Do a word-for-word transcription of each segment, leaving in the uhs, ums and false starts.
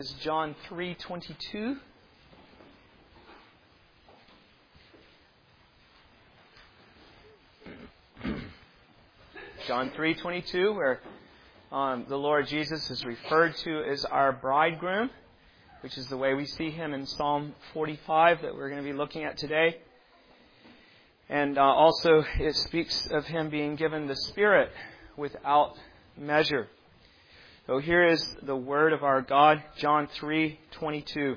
Is John three twenty-two. John three twenty-two, where um, the Lord Jesus is referred to as our bridegroom, which is the way we see him in Psalm forty-five that we're going to be looking at today. And uh, also it speaks of him being given the Spirit without measure. So here is the word of our God, John three twenty-two.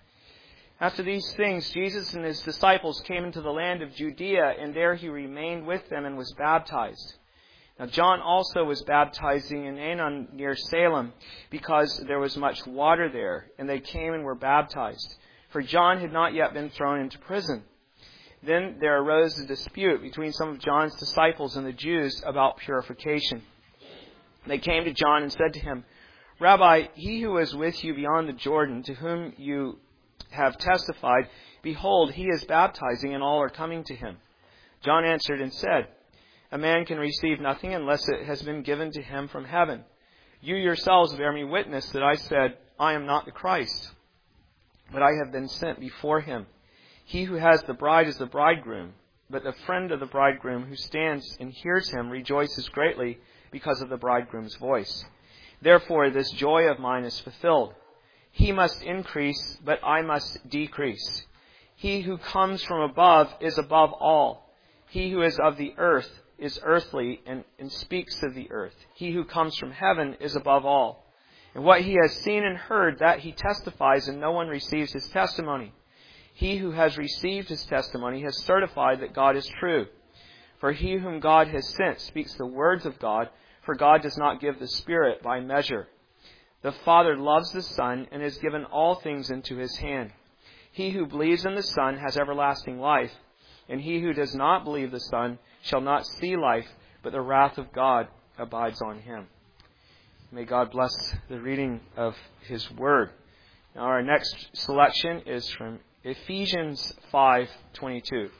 After these things, Jesus and his disciples came into the land of Judea, and there he remained with them and was baptized. Now John also was baptizing in Aenon near Salem, because there was much water there, and they came and were baptized. For John had not yet been thrown into prison. Then there arose a dispute between some of John's disciples and the Jews about purification. They came to John and said to him, "Rabbi, he who is with you beyond the Jordan, to whom you have testified, behold, he is baptizing, and all are coming to him." John answered and said, "A man can receive nothing unless it has been given to him from heaven. You yourselves bear me witness that I said, I am not the Christ, but I have been sent before him. He who has the bride is the bridegroom, but the friend of the bridegroom who stands and hears him rejoices greatly because of the bridegroom's voice. Therefore this joy of mine is fulfilled. He must increase, but I must decrease. He who comes from above is above all. He who is of the earth is earthly and, and speaks of the earth. He who comes from heaven is above all. And what he has seen and heard, that he testifies, and no one receives his testimony. He who has received his testimony has certified that God is true. For he whom God has sent speaks the words of God, for God does not give the Spirit by measure. The Father loves the Son and has given all things into his hand. He who believes in the Son has everlasting life, and he who does not believe the Son shall not see life, but the wrath of God abides on him." May God bless the reading of his word. Now our next selection is from Ephesians five twenty-two.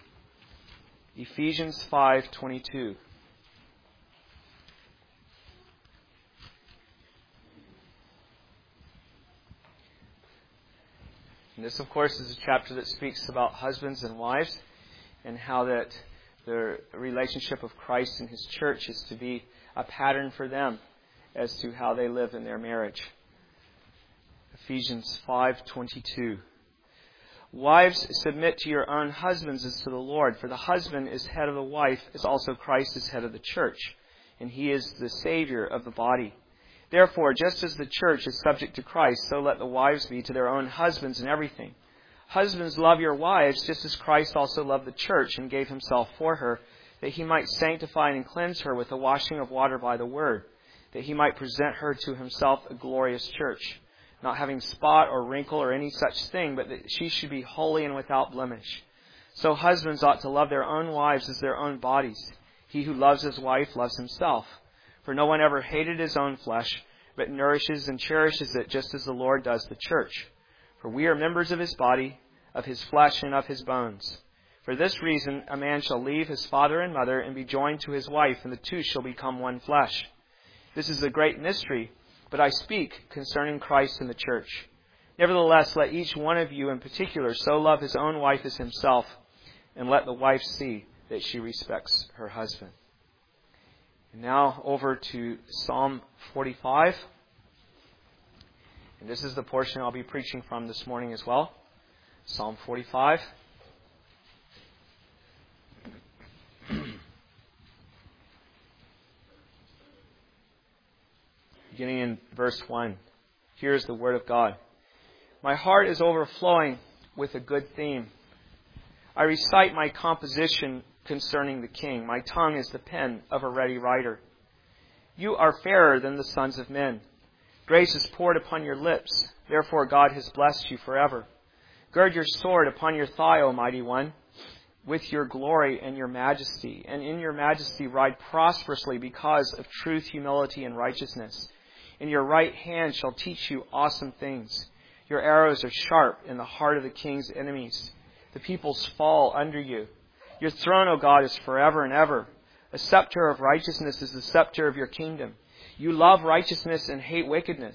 Ephesians five twenty-two. And this, of course, is a chapter that speaks about husbands and wives and how that the relationship of Christ and his church is to be a pattern for them as to how they live in their marriage. Ephesians five twenty-two. "Wives, submit to your own husbands as to the Lord, for the husband is head of the wife, as also Christ is head of the church, and he is the Savior of the body. Therefore, just as the church is subject to Christ, so let the wives be to their own husbands in everything. Husbands, love your wives, just as Christ also loved the church and gave himself for her, that he might sanctify and cleanse her with the washing of water by the word, that he might present her to himself a glorious church, not having spot or wrinkle or any such thing, but that she should be holy and without blemish. So husbands ought to love their own wives as their own bodies. He who loves his wife loves himself. For no one ever hated his own flesh, but nourishes and cherishes it, just as the Lord does the church. For we are members of his body, of his flesh, and of his bones. For this reason a man shall leave his father and mother and be joined to his wife, and the two shall become one flesh. This is a great mystery, but I speak concerning Christ and the church. Nevertheless, let each one of you in particular so love his own wife as himself, and let the wife see that she respects her husband." And now over to Psalm forty-five. And this is the portion I'll be preaching from this morning as well. Psalm forty-five. Beginning in verse one. Here is the word of God. "My heart is overflowing with a good theme. I recite my composition concerning the King. My tongue is the pen of a ready writer. You are fairer than the sons of men. Grace is poured upon your lips. Therefore God has blessed you forever. Gird your sword upon your thigh, O mighty one, with your glory and your majesty. And in your majesty ride prosperously because of truth, humility, and righteousness. And your right hand shall teach you awesome things. Your arrows are sharp in the heart of the king's enemies. The peoples fall under you. Your throne, O God, is forever and ever. A scepter of righteousness is the scepter of your kingdom. You love righteousness and hate wickedness.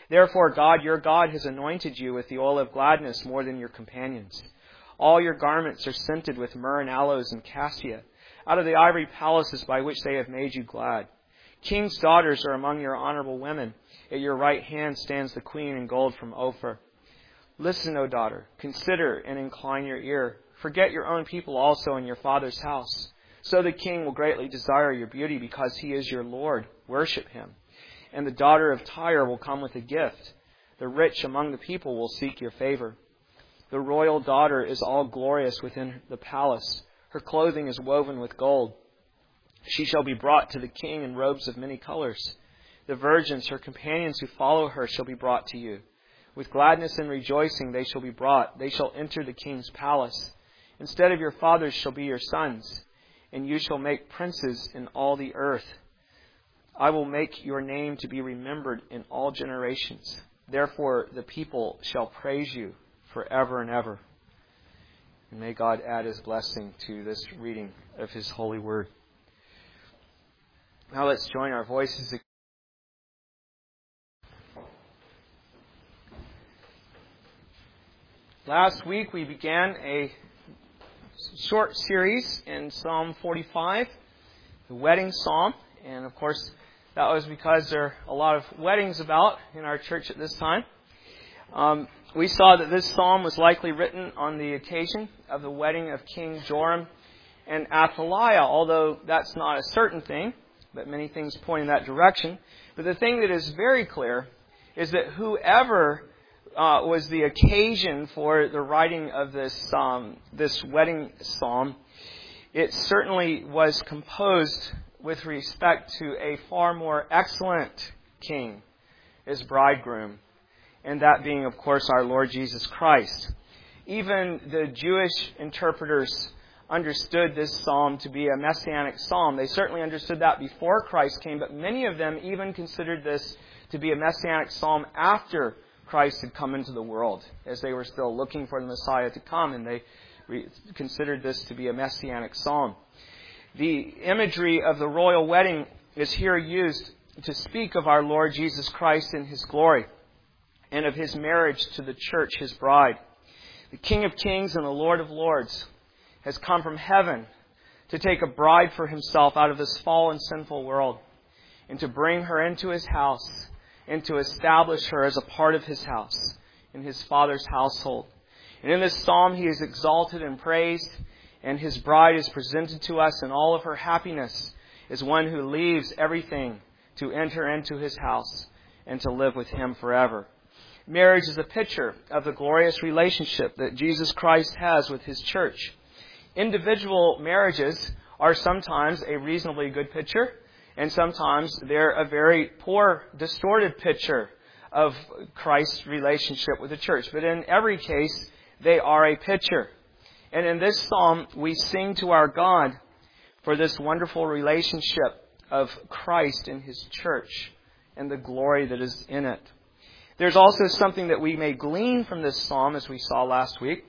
Therefore God, your God, has anointed you with the oil of gladness more than your companions. All your garments are scented with myrrh and aloes and cassia, out of the ivory palaces by which they have made you glad. King's daughters are among your honorable women. At your right hand stands the queen in gold from Ophir. Listen, O daughter, consider and incline your ear. Forget your own people also in your father's house. So the king will greatly desire your beauty because he is your Lord. Worship him. And the daughter of Tyre will come with a gift. The rich among the people will seek your favor. The royal daughter is all glorious within the palace. Her clothing is woven with gold. She shall be brought to the king in robes of many colors. The virgins, her companions who follow her, shall be brought to you. With gladness and rejoicing they shall be brought. They shall enter the king's palace. Instead of your fathers shall be your sons, and you shall make princes in all the earth. I will make your name to be remembered in all generations. Therefore the people shall praise you forever and ever. And may God add his blessing to this reading of his holy word. Now let's join our voices. Last week we began a short series in Psalm forty-five, the wedding psalm. And of course, that was because there are a lot of weddings about in our church at this time. Um, we saw that this psalm was likely written on the occasion of the wedding of King Joram and Athaliah, although that's not a certain thing, but many things point in that direction. But the thing that is very clear is that whoever uh, was the occasion for the writing of this um, this wedding psalm, it certainly was composed with respect to a far more excellent king, his bridegroom, and that being, of course, our Lord Jesus Christ. Even the Jewish interpreters understood this psalm to be a messianic psalm. They certainly understood that before Christ came, but many of them even considered this to be a messianic psalm after Christ had come into the world, as they were still looking for the Messiah to come, and they re- considered this to be a messianic psalm. The imagery of the royal wedding is here used to speak of our Lord Jesus Christ in his glory and of his marriage to the church, his bride. The King of Kings and the Lord of Lords has come from heaven to take a bride for himself out of this fallen, sinful world and to bring her into his house and to establish her as a part of his house, in his Father's household. And in this psalm, he is exalted and praised, and his bride is presented to us in all of her happiness as one who leaves everything to enter into his house and to live with him forever. Marriage is a picture of the glorious relationship that Jesus Christ has with his church. Individual marriages are sometimes a reasonably good picture, and sometimes they're a very poor, distorted picture of Christ's relationship with the church. But in every case, they are a picture. And in this psalm, we sing to our God for this wonderful relationship of Christ and his church and the glory that is in it. There's also something that we may glean from this psalm, as we saw last week.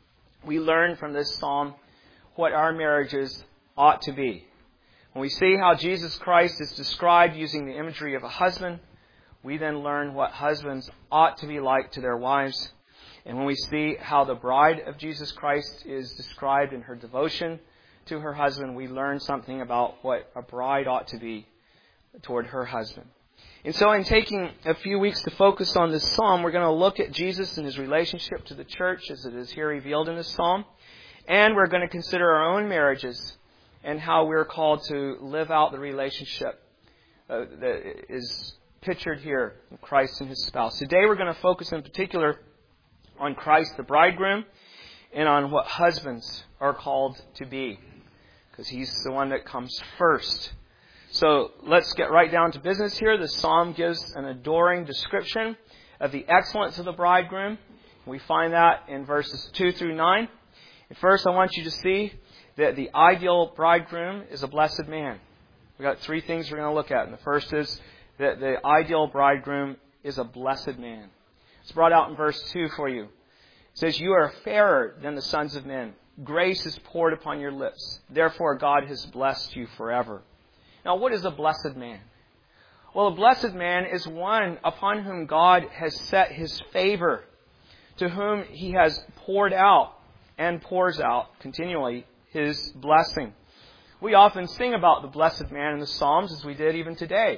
We learn from this psalm what our marriages ought to be. When we see how Jesus Christ is described using the imagery of a husband, we then learn what husbands ought to be like to their wives. And when we see how the bride of Jesus Christ is described in her devotion to her husband, we learn something about what a bride ought to be toward her husband. And so in taking a few weeks to focus on this psalm, we're going to look at Jesus and his relationship to the church as it is here revealed in this psalm. And we're going to consider our own marriages and how we're called to live out the relationship uh, that is pictured here in Christ and his spouse. Today we're going to focus in particular on Christ the bridegroom and on what husbands are called to be, because he's the one that comes first. So let's get right down to business here. The psalm gives an adoring description of the excellence of the bridegroom. We find that in verses two through nine. And first I want you to see that the ideal bridegroom is a blessed man. We've got three things we're going to look at. And the first is that the ideal bridegroom is a blessed man. It's brought out in verse two for you. It says, "You are fairer than the sons of men. Grace is poured upon your lips. Therefore God has blessed you forever." Now, what is a blessed man? Well, a blessed man is one upon whom God has set His favor, to whom He has poured out and pours out continually His blessing. We often sing about the blessed man in the Psalms, as we did even today.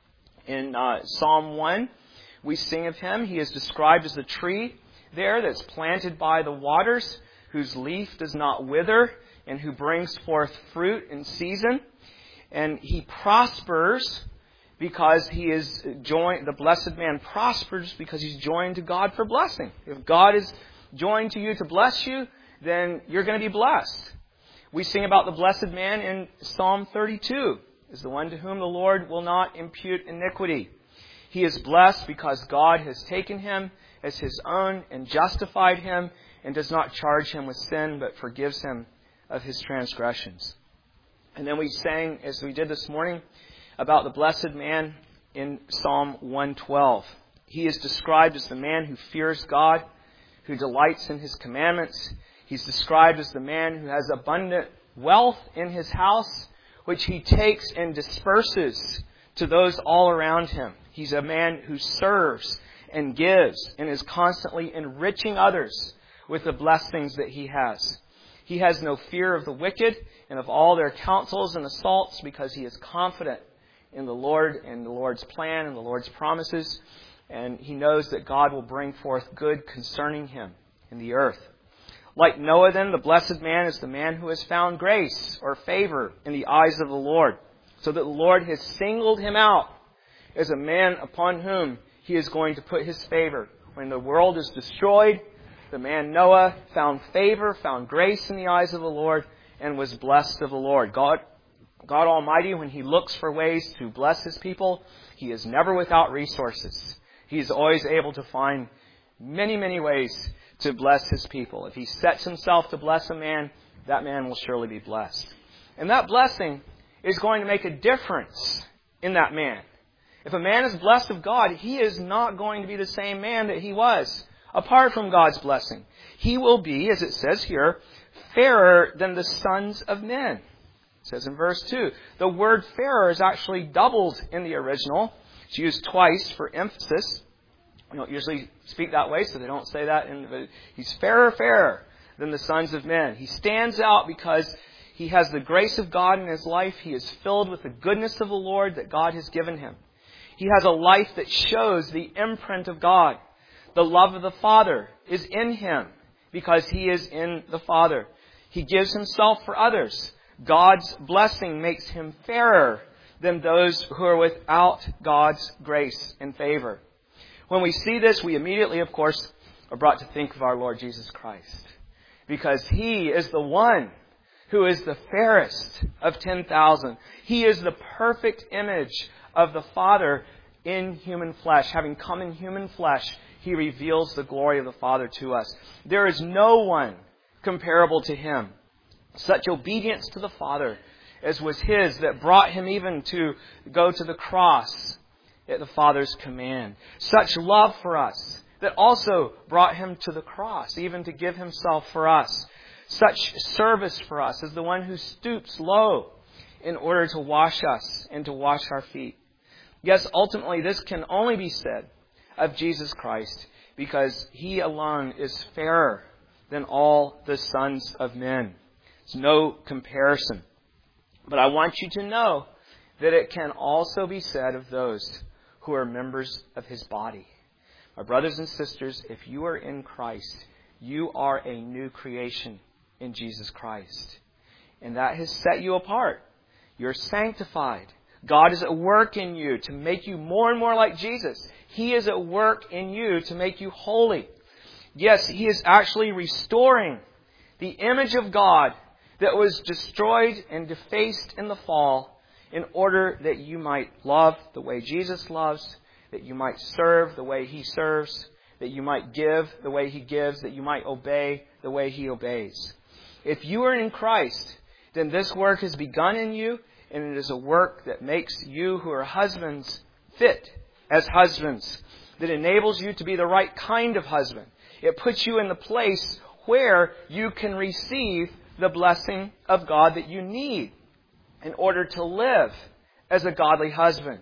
In uh, Psalm one, we sing of him. He is described as a tree there that's planted by the waters, whose leaf does not wither, and who brings forth fruit in season. And he prospers because he is joined, the blessed man prospers because he's joined to God for blessing. If God is joined to you to bless you, then you're going to be blessed. We sing about the blessed man in Psalm thirty-two, is the one to whom the Lord will not impute iniquity. He is blessed because God has taken him as His own and justified him and does not charge him with sin, but forgives him of his transgressions. And then we sang, as we did this morning, about the blessed man in Psalm one twelve. He is described as the man who fears God, who delights in His commandments. He's described as the man who has abundant wealth in his house, which he takes and disperses to those all around him. He's a man who serves and gives and is constantly enriching others with the blessings that he has. He has no fear of the wicked and of all their counsels and assaults, because he is confident in the Lord and the Lord's plan and the Lord's promises. And he knows that God will bring forth good concerning him in the earth. Like Noah, then, the blessed man is the man who has found grace or favor in the eyes of the Lord, so that the Lord has singled him out as a man upon whom He is going to put His favor. When the world is destroyed, the man Noah found favor, found grace in the eyes of the Lord, and was blessed of the Lord. God, God Almighty, when He looks for ways to bless His people, He is never without resources. He is always able to find many, many ways to bless His people. If He sets Himself to bless a man, that man will surely be blessed. And that blessing is going to make a difference in that man. If a man is blessed of God, he is not going to be the same man that he was apart from God's blessing. He will be, as it says here, fairer than the sons of men. It says in verse two. The word fairer is actually doubled in the original. It's used twice for emphasis. We don't usually speak that way, so they don't say that. In, he's fairer, fairer than the sons of men. He stands out because he has the grace of God in his life. He is filled with the goodness of the Lord that God has given him. He has a life that shows the imprint of God. The love of the Father is in him because he is in the Father. He gives himself for others. God's blessing makes him fairer than those who are without God's grace and favor. When we see this, we immediately, of course, are brought to think of our Lord Jesus Christ, because He is the one who is the fairest of ten thousand. He is the perfect image of the Father in human flesh. Having come in human flesh, He reveals the glory of the Father to us. There is no one comparable to Him. Such obedience to the Father as was His that brought Him even to go to the cross at the Father's command. Such love for us that also brought Him to the cross, even to give Himself for us. Such service for us as the one who stoops low in order to wash us and to wash our feet. Yes, ultimately this can only be said of Jesus Christ because He alone is fairer than all the sons of men. It's no comparison. But I want you to know that it can also be said of those who are members of His body. My brothers and sisters, if you are in Christ, you are a new creation in Jesus Christ. And that has set you apart. You're sanctified. God is at work in you to make you more and more like Jesus. He is at work in you to make you holy. Yes, He is actually restoring the image of God that was destroyed and defaced in the fall, in order that you might love the way Jesus loves, that you might serve the way He serves, that you might give the way He gives, that you might obey the way He obeys. If you are in Christ, then this work has begun in you, and it is a work that makes you who are husbands fit as husbands, that enables you to be the right kind of husband. It puts you in the place where you can receive the blessing of God that you need in order to live as a godly husband.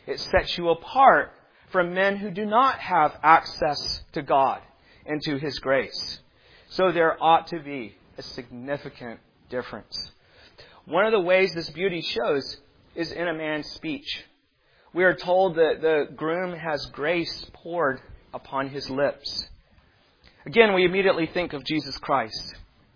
It sets you apart from men who do not have access to God and to His grace. So there ought to be a significant difference. One of the ways this beauty shows is in a man's speech. We are told that the groom has grace poured upon his lips. Again, we immediately think of Jesus Christ.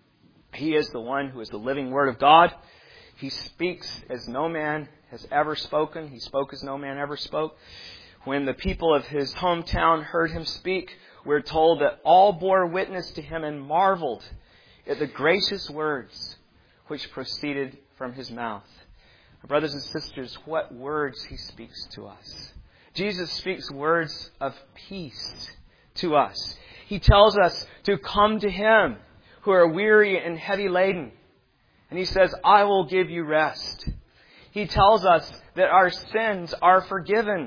He is the one who is the living Word of God. He speaks as no man has ever spoken. He spoke as no man ever spoke. When the people of His hometown heard Him speak, we're told that all bore witness to Him and marveled at the gracious words which proceeded from His mouth. Brothers and sisters, what words He speaks to us. Jesus speaks words of peace to us. He tells us to come to Him who are weary and heavy laden. And He says, I will give you rest. He tells us that our sins are forgiven.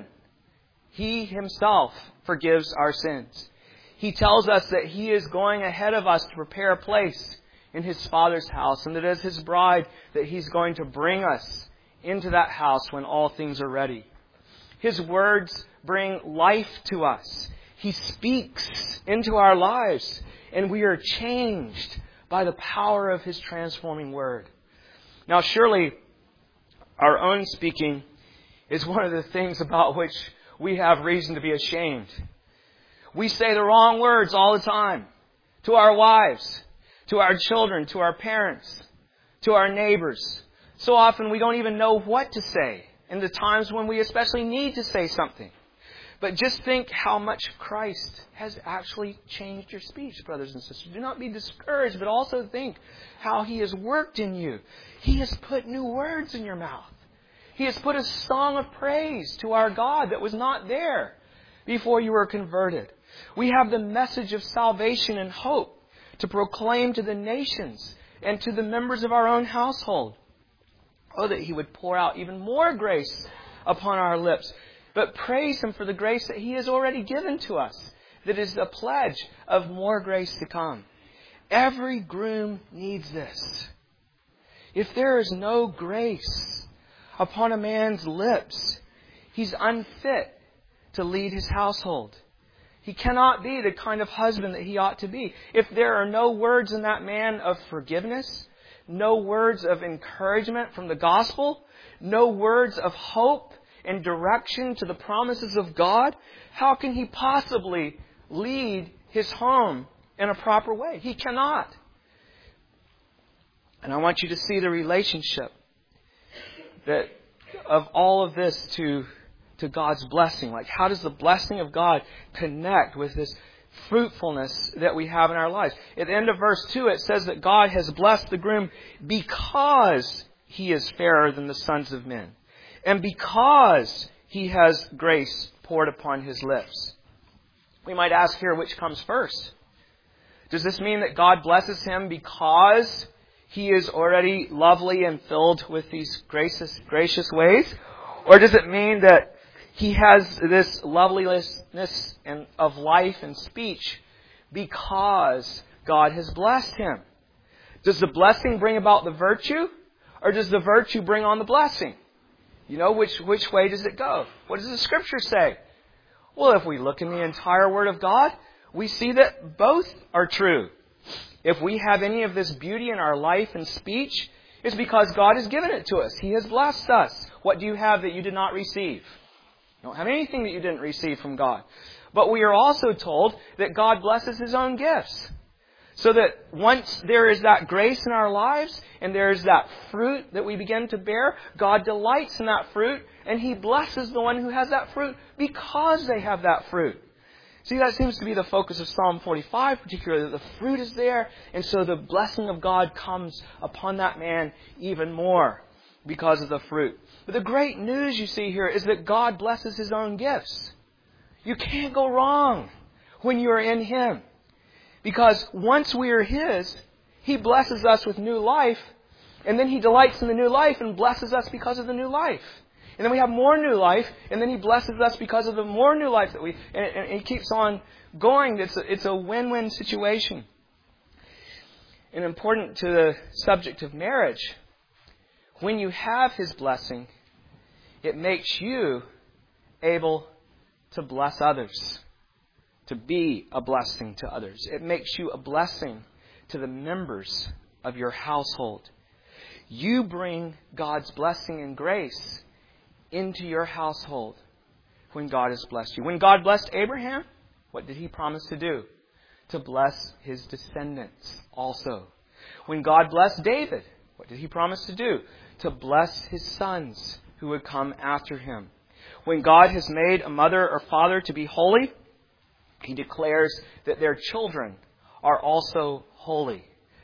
He Himself forgives our sins. He tells us that He is going ahead of us to prepare a place in His Father's house, and that as His bride, that He's going to bring us into that house when all things are ready. His words bring life to us. He speaks into our lives, and we are changed by the power of His transforming Word. Now, surely, our own speaking is one of the things about which we have reason to be ashamed. We say the wrong words all the time. To our wives, to our children, to our parents, to our neighbors. So often we don't even know what to say in the times when we especially need to say something. But just think how much Christ has actually changed your speech, brothers and sisters. Do not be discouraged, but also think how He has worked in you. He has put new words in your mouth. He has put a song of praise to our God that was not there before you were converted. We have the message of salvation and hope to proclaim to the nations and to the members of our own household. Oh, that He would pour out even more grace upon our lips. But praise Him for the grace that He has already given to us. That is a pledge of more grace to come. Every groom needs this. If there is no grace upon a man's lips, he's unfit to lead his household. He cannot be the kind of husband that he ought to be. If there are no words in that man of forgiveness, no words of encouragement from the gospel, no words of hope and direction to the promises of God, how can he possibly lead his home in a proper way? He cannot. And I want you to see the relationship that of all of this to, to God's blessing. Like, how does the blessing of God connect with this fruitfulness that we have in our lives? At the end of verse two, it says that God has blessed the groom because he is fairer than the sons of men, and because he has grace poured upon his lips. We might ask here, which comes first? Does this mean that God blesses him because he is already lovely and filled with these gracious, gracious ways? Or does it mean that he has this loveliness and of life and speech because God has blessed him? Does the blessing bring about the virtue, or does the virtue bring on the blessing? You know, which, which way does it go? What does the Scripture say? Well, if we look in the entire Word of God, we see that both are true. If we have any of this beauty in our life and speech, it's because God has given it to us. He has blessed us. What do you have that you did not receive? You don't have anything that you didn't receive from God. But we are also told that God blesses His own gifts. So that once there is that grace in our lives and there is that fruit that we begin to bear, God delights in that fruit and He blesses the one who has that fruit because they have that fruit. See, that seems to be the focus of Psalm forty-five, particularly, that the fruit is there, and so the blessing of God comes upon that man even more because of the fruit. But the great news you see here is that God blesses His own gifts. You can't go wrong when you are in Him. Because once we are His, He blesses us with new life, and then He delights in the new life and blesses us because of the new life. And then we have more new life, and then He blesses us because of the more new life that we... And, and He keeps on going. It's a, it's a win-win situation. And important to the subject of marriage, when you have His blessing, it makes you able to bless others, to be a blessing to others. It makes you a blessing to the members of your household. You bring God's blessing and grace into your household when God has blessed you. When God blessed Abraham, what did He promise to do? To bless his descendants also. When God blessed David, what did He promise to do? To bless his sons who would come after him. When God has made a mother or father to be holy, He declares that their children are also holy,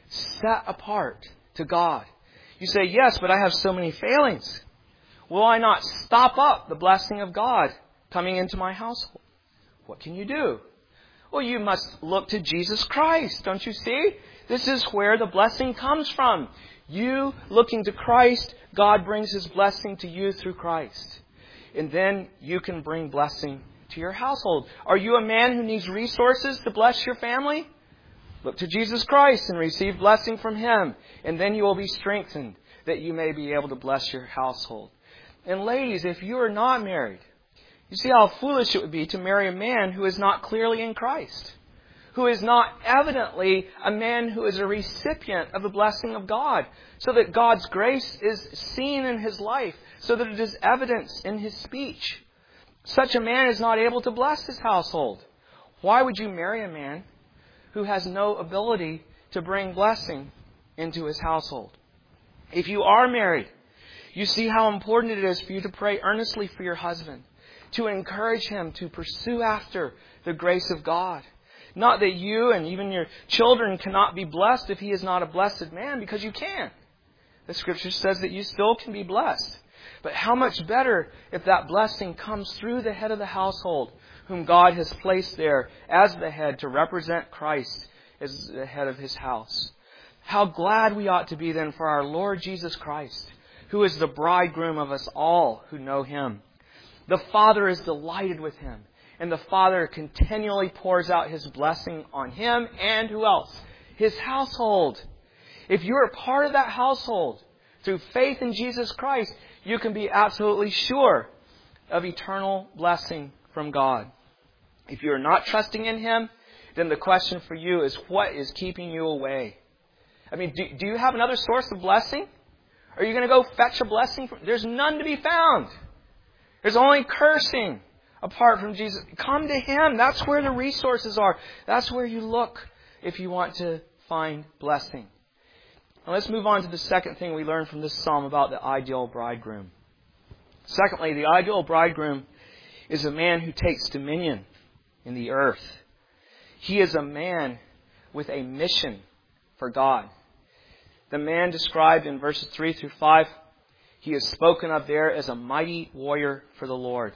set apart to God. You say, yes, but I have so many failings. Will I not stop up the blessing of God coming into my household? What can you do? Well, you must look to Jesus Christ. Don't you see? This is where the blessing comes from. You looking to Christ, God brings His blessing to you through Christ. And then you can bring blessing to your household. Are you a man who needs resources to bless your family? Look to Jesus Christ and receive blessing from Him. And then you will be strengthened that you may be able to bless your household. And ladies, if you are not married, you see how foolish it would be to marry a man who is not clearly in Christ, who is not evidently a man who is a recipient of the blessing of God, so that God's grace is seen in his life, so that it is evidenced in his speech. Such a man is not able to bless his household. Why would you marry a man who has no ability to bring blessing into his household? If you are married, you see how important it is for you to pray earnestly for your husband, to encourage him to pursue after the grace of God. Not that you and even your children cannot be blessed if he is not a blessed man, because you can. The Scripture says that you still can be blessed. But how much better if that blessing comes through the head of the household, whom God has placed there as the head to represent Christ as the head of His house. How glad we ought to be then for our Lord Jesus Christ, who is the bridegroom of us all who know Him. The Father is delighted with Him, and the Father continually pours out His blessing on Him and who else? His household. If you are part of that household, through faith in Jesus Christ, you can be absolutely sure of eternal blessing from God. If you are not trusting in Him, then the question for you is, what is keeping you away? I mean, do, do you have another source of blessing? Are you going to go fetch a blessing? From, there's none to be found. There's only cursing apart from Jesus. Come to Him. That's where the resources are. That's where you look if you want to find blessing. Now let's move on to the second thing we learn from this psalm about the ideal bridegroom. Secondly, the ideal bridegroom is a man who takes dominion in the earth. He is a man with a mission for God. The man described in verses three through five, he is spoken of there as a mighty warrior for the Lord.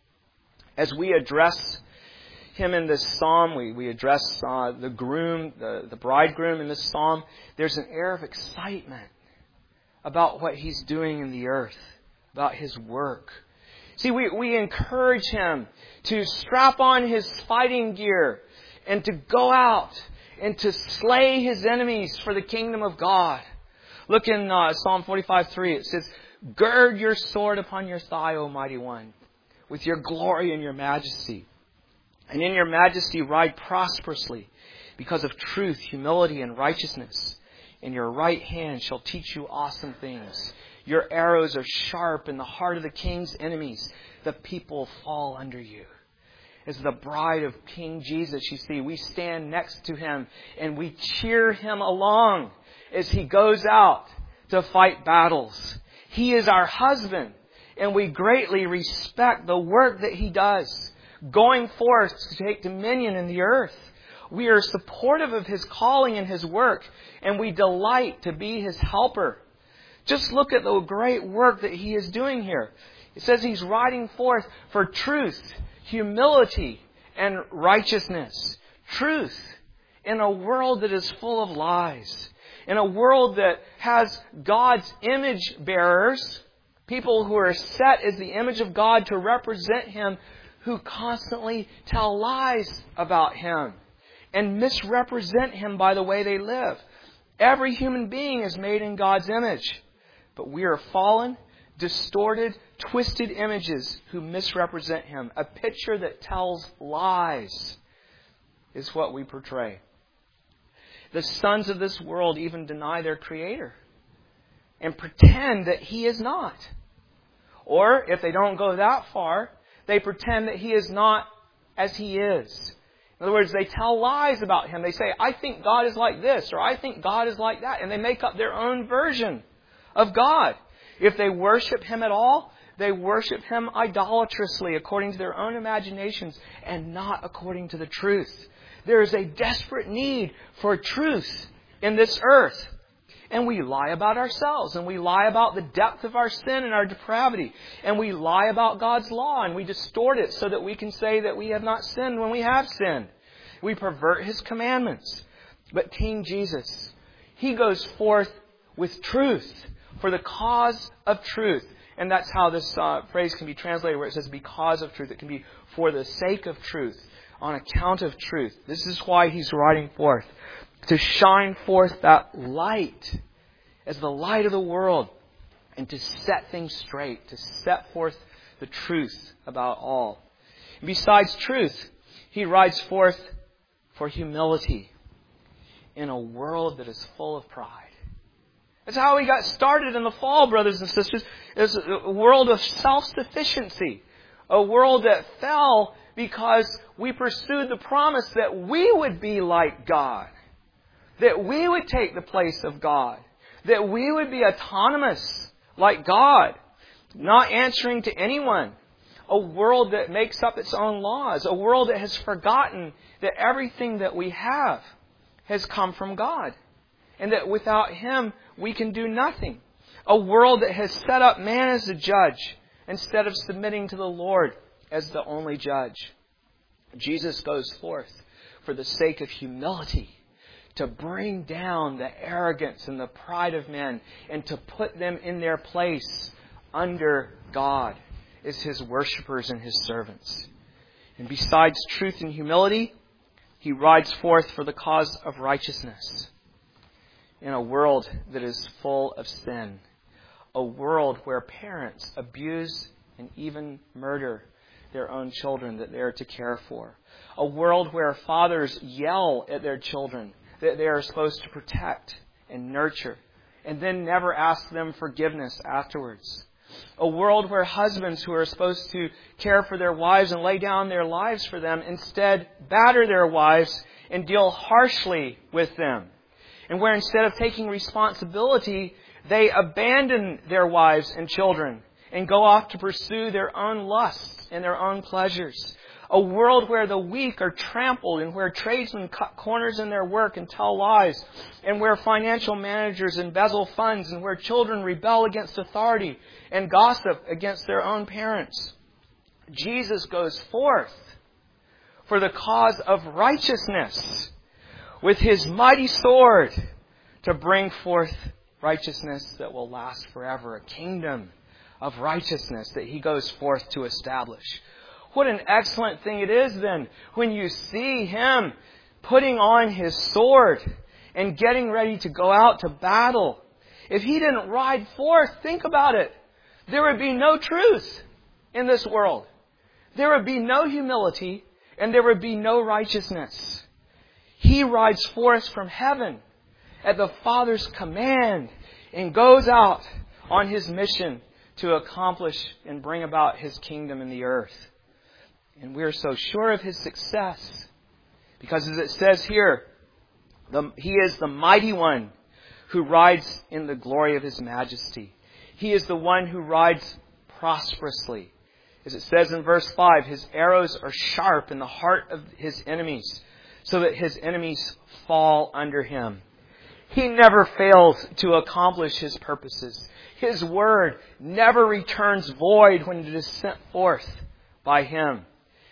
As we address him in this psalm, we, we address uh, the groom, the, the bridegroom in this psalm, there's an air of excitement about what he's doing in the earth, about his work. See, we, we encourage him to strap on his fighting gear and to go out and to slay his enemies for the kingdom of God. Look in uh, Psalm forty-five three. It says, "Gird your sword upon your thigh, O mighty one, with your glory and your majesty. And in your majesty ride prosperously, because of truth, humility, and righteousness. And your right hand shall teach you awesome things. Your arrows are sharp in the heart of the king's enemies. The people fall under you." As the bride of King Jesus, you see, we stand next to Him and we cheer Him along as He goes out to fight battles. He is our husband, and we greatly respect the work that He does, going forth to take dominion in the earth. We are supportive of His calling and His work, and we delight to be His helper. Just look at the great work that He is doing here. It says He's riding forth for truth, humility, and righteousness. Truth in a world that is full of lies. In a world that has God's image bearers, people who are set as the image of God to represent Him, who constantly tell lies about Him and misrepresent Him by the way they live. Every human being is made in God's image, but we are fallen, distorted, twisted images who misrepresent Him. A picture that tells lies is what we portray. The sons of this world even deny their Creator and pretend that He is not. Or, if they don't go that far, they pretend that He is not as He is. In other words, they tell lies about Him. They say, I think God is like this, or I think God is like that. And they make up their own version of God. If they worship Him at all, they worship Him idolatrously according to their own imaginations and not according to the truth. There is a desperate need for truth in this earth. And we lie about ourselves, and we lie about the depth of our sin and our depravity. And we lie about God's law, and we distort it so that we can say that we have not sinned when we have sinned. We pervert His commandments. But King Jesus, He goes forth with truth for the cause of truth. And that's how this uh, phrase can be translated, where it says because of truth. It can be for the sake of truth, on account of truth. This is why He's riding forth, to shine forth that light as the light of the world and to set things straight, to set forth the truth about all. And besides truth, He rides forth for humility in a world that is full of pride. That's how we got started in the fall, brothers and sisters. It's a world of self-sufficiency. A world that fell because we pursued the promise that we would be like God. That we would take the place of God. That we would be autonomous like God. Not answering to anyone. A world that makes up its own laws. A world that has forgotten that everything that we have has come from God. And that without Him, we can do nothing. A world that has set up man as a judge instead of submitting to the Lord as the only judge. Jesus goes forth for the sake of humility, to bring down the arrogance and the pride of men and to put them in their place under God as His worshipers and His servants. And besides truth and humility, He rides forth for the cause of righteousness in a world that is full of sin. A world where parents abuse and even murder their own children that they are to care for. A world where fathers yell at their children that they are supposed to protect and nurture and then never ask them forgiveness afterwards. A world where husbands who are supposed to care for their wives and lay down their lives for them instead batter their wives and deal harshly with them. And where instead of taking responsibility, they abandon their wives and children and go off to pursue their own lusts and their own pleasures. A world where the weak are trampled and where tradesmen cut corners in their work and tell lies, and where financial managers embezzle funds, and where children rebel against authority and gossip against their own parents. Jesus goes forth for the cause of righteousness with His mighty sword to bring forth righteousness that will last forever, a kingdom of righteousness that He goes forth to establish. What an excellent thing it is then when you see Him putting on His sword and getting ready to go out to battle. If He didn't ride forth, think about it. There would be no truth in this world. There would be no humility and there would be no righteousness. He rides forth from heaven at the Father's command and goes out on His mission to accomplish and bring about His kingdom in the earth. And we are so sure of His success because, as it says here, the, He is the mighty one who rides in the glory of His majesty. He is the one who rides prosperously. As it says in verse five, His arrows are sharp in the heart of His enemies, so that His enemies fall under Him. He never fails to accomplish His purposes. His word never returns void when it is sent forth by Him.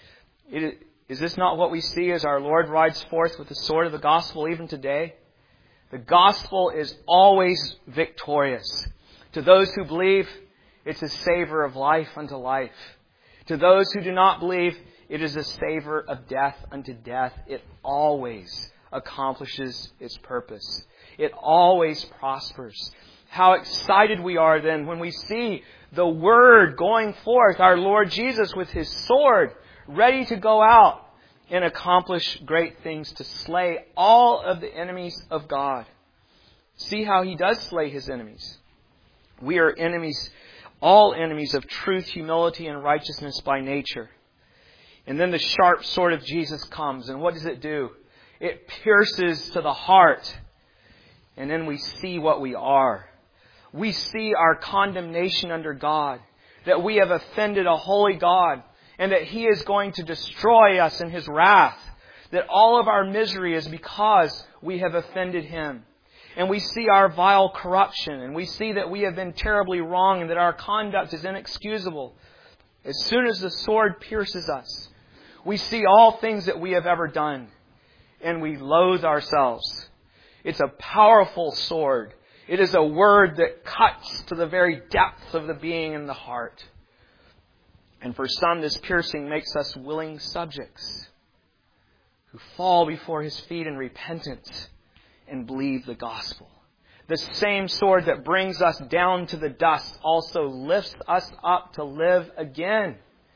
It, is this not what we see as our Lord rides forth with the sword of the gospel even today? The gospel is always victorious. To those who believe, it's a savor of life unto life. To those who do not believe, it is a savor of death unto death. It always accomplishes its purpose. It always prospers. How excited we are then when we see the Word going forth, our Lord Jesus with His sword, ready to go out and accomplish great things to slay all of the enemies of God. See how He does slay His enemies. We are enemies, all enemies of truth, humility, and righteousness by nature. And then the sharp sword of Jesus comes. And what does it do? It pierces to the heart. And then we see what we are. We see our condemnation under God. That we have offended a holy God. And that He is going to destroy us in His wrath. That all of our misery is because we have offended Him. And we see our vile corruption. And we see that we have been terribly wrong and that our conduct is inexcusable. As soon as the sword pierces us, we see all things that we have ever done. And we loathe ourselves. It's a powerful sword. It is a word that cuts to the very depths of the being and the heart. And for some, this piercing makes us willing subjects who fall before His feet in repentance and believe the gospel. The same sword that brings us down to the dust also lifts us up to live again.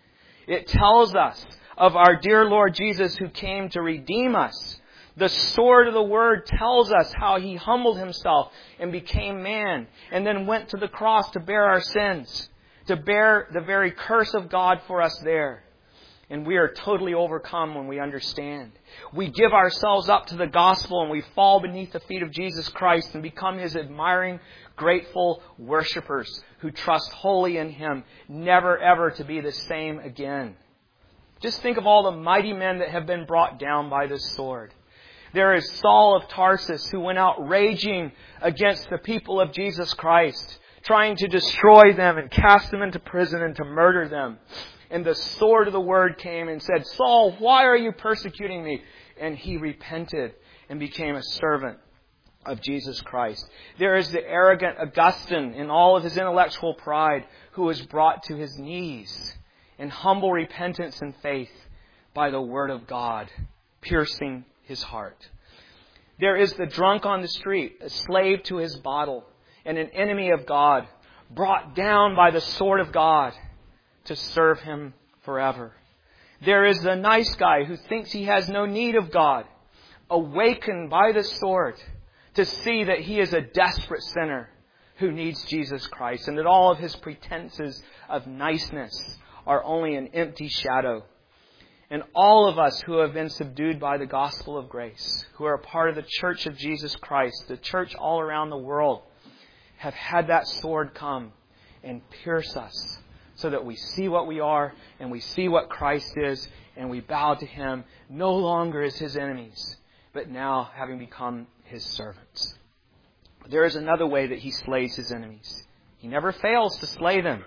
It tells us of our dear Lord Jesus who came to redeem us. The sword of the Word tells us how He humbled Himself and became man and then went to the cross to bear our sins, to bear the very curse of God for us there. And we are totally overcome when we understand. We give ourselves up to the gospel and we fall beneath the feet of Jesus Christ and become His admiring, grateful worshipers who trust wholly in Him, never ever to be the same again. Just think of all the mighty men that have been brought down by this sword. There is Saul of Tarsus who went out raging against the people of Jesus Christ, trying to destroy them and cast them into prison and to murder them. And the sword of the Word came and said, Saul, why are you persecuting me? And he repented and became a servant of Jesus Christ. There is the arrogant Augustine in all of his intellectual pride who was brought to his knees in humble repentance and faith by the Word of God, piercing his heart. There is the drunk on the street, a slave to his bottle, and an enemy of God, brought down by the sword of God to serve Him forever. There is the nice guy who thinks he has no need of God, awakened by the sword to see that he is a desperate sinner who needs Jesus Christ and that all of his pretenses of niceness are only an empty shadow. And all of us who have been subdued by the gospel of grace, who are a part of the church of Jesus Christ, the church all around the world, have had that sword come and pierce us so that we see what we are and we see what Christ is and we bow to Him no longer as His enemies, but now having become His servants. There is another way that He slays His enemies. He never fails to slay them.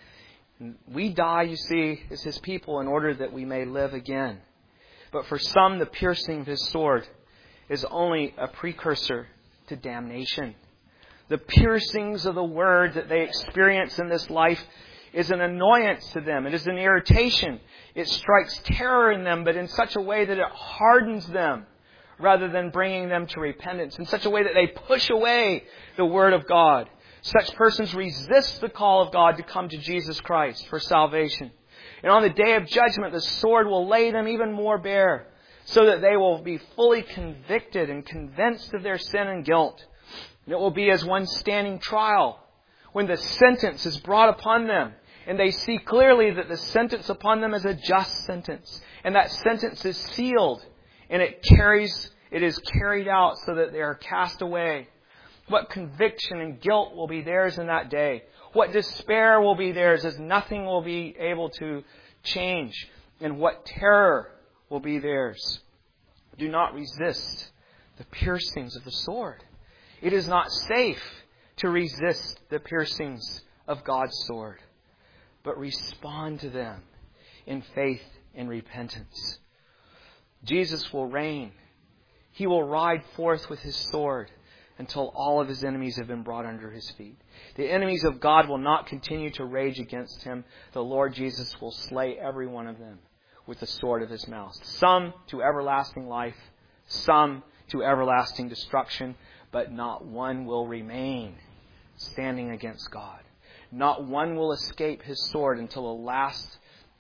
We die, you see, as His people in order that we may live again. But for some, the piercing of His sword is only a precursor to damnation. The piercings of the Word that they experience in this life is an annoyance to them. It is an irritation. It strikes terror in them, but in such a way that it hardens them rather than bringing them to repentance. In such a way that they push away the Word of God. Such persons resist the call of God to come to Jesus Christ for salvation. And on the day of judgment, the sword will lay them even more bare so that they will be fully convicted and convinced of their sin and guilt. And it will be as one standing trial when the sentence is brought upon them. And they see clearly that the sentence upon them is a just sentence. And that sentence is sealed. And it carries, it is carried out so that they are cast away. What conviction and guilt will be theirs in that day. What despair will be theirs as nothing will be able to change. And what terror will be theirs. Do not resist the piercings of the sword. It is not safe to resist the piercings of God's sword, but respond to them in faith and repentance. Jesus will reign. He will ride forth with His sword until all of His enemies have been brought under His feet. The enemies of God will not continue to rage against Him. The Lord Jesus will slay every one of them with the sword of His mouth. Some to everlasting life, some to everlasting destruction, but not one will remain standing against God. Not one will escape his sword until the last,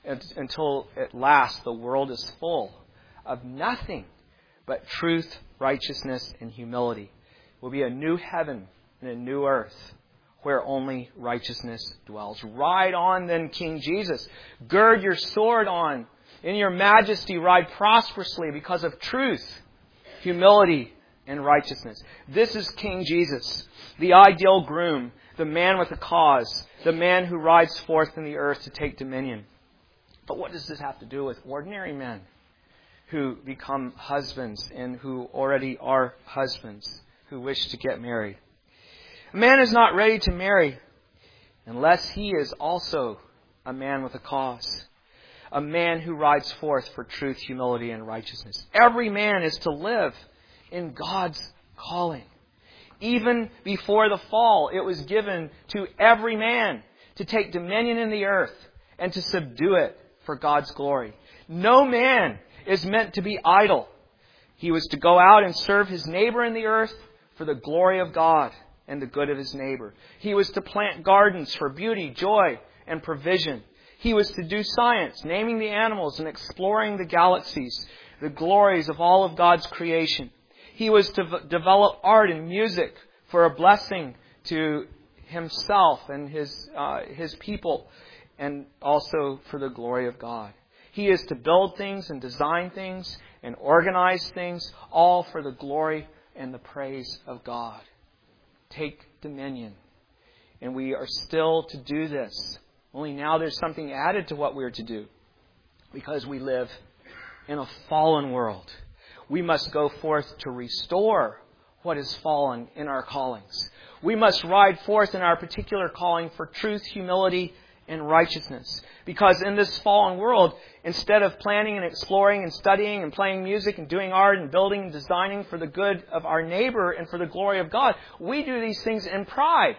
until at last the world is full of nothing but truth, righteousness, and humility. It will be a new heaven and a new earth where only righteousness dwells. Ride on then, King Jesus. Gird your sword on. In your majesty, ride prosperously because of truth, humility, and righteousness. This is King Jesus, the ideal groom, the man with a cause, the man who rides forth in the earth to take dominion. But what does this have to do with ordinary men who become husbands and who already are husbands, who wish to get married? A man is not ready to marry unless he is also a man with a cause. A man who rides forth for truth, humility, and righteousness. Every man is to live in God's calling. Even before the fall, it was given to every man to take dominion in the earth and to subdue it for God's glory. No man is meant to be idle. He was to go out and serve his neighbor in the earth for the glory of God and the good of his neighbor. He was to plant gardens for beauty, joy, and provision. He was to do science, naming the animals and exploring the galaxies, the glories of all of God's creation. He was to v- develop art and music for a blessing to himself and his uh, his people, and also for the glory of God. He is to build things and design things and organize things, all for the glory and the praise of God. Take dominion. And we are still to do this. Only now there's something added to what we're to do, because we live in a fallen world. We must go forth to restore what is fallen in our callings. We must ride forth in our particular calling for truth, humility, and righteousness. Because in this fallen world, instead of planning and exploring and studying and playing music and doing art and building and designing for the good of our neighbor and for the glory of God, we do these things in pride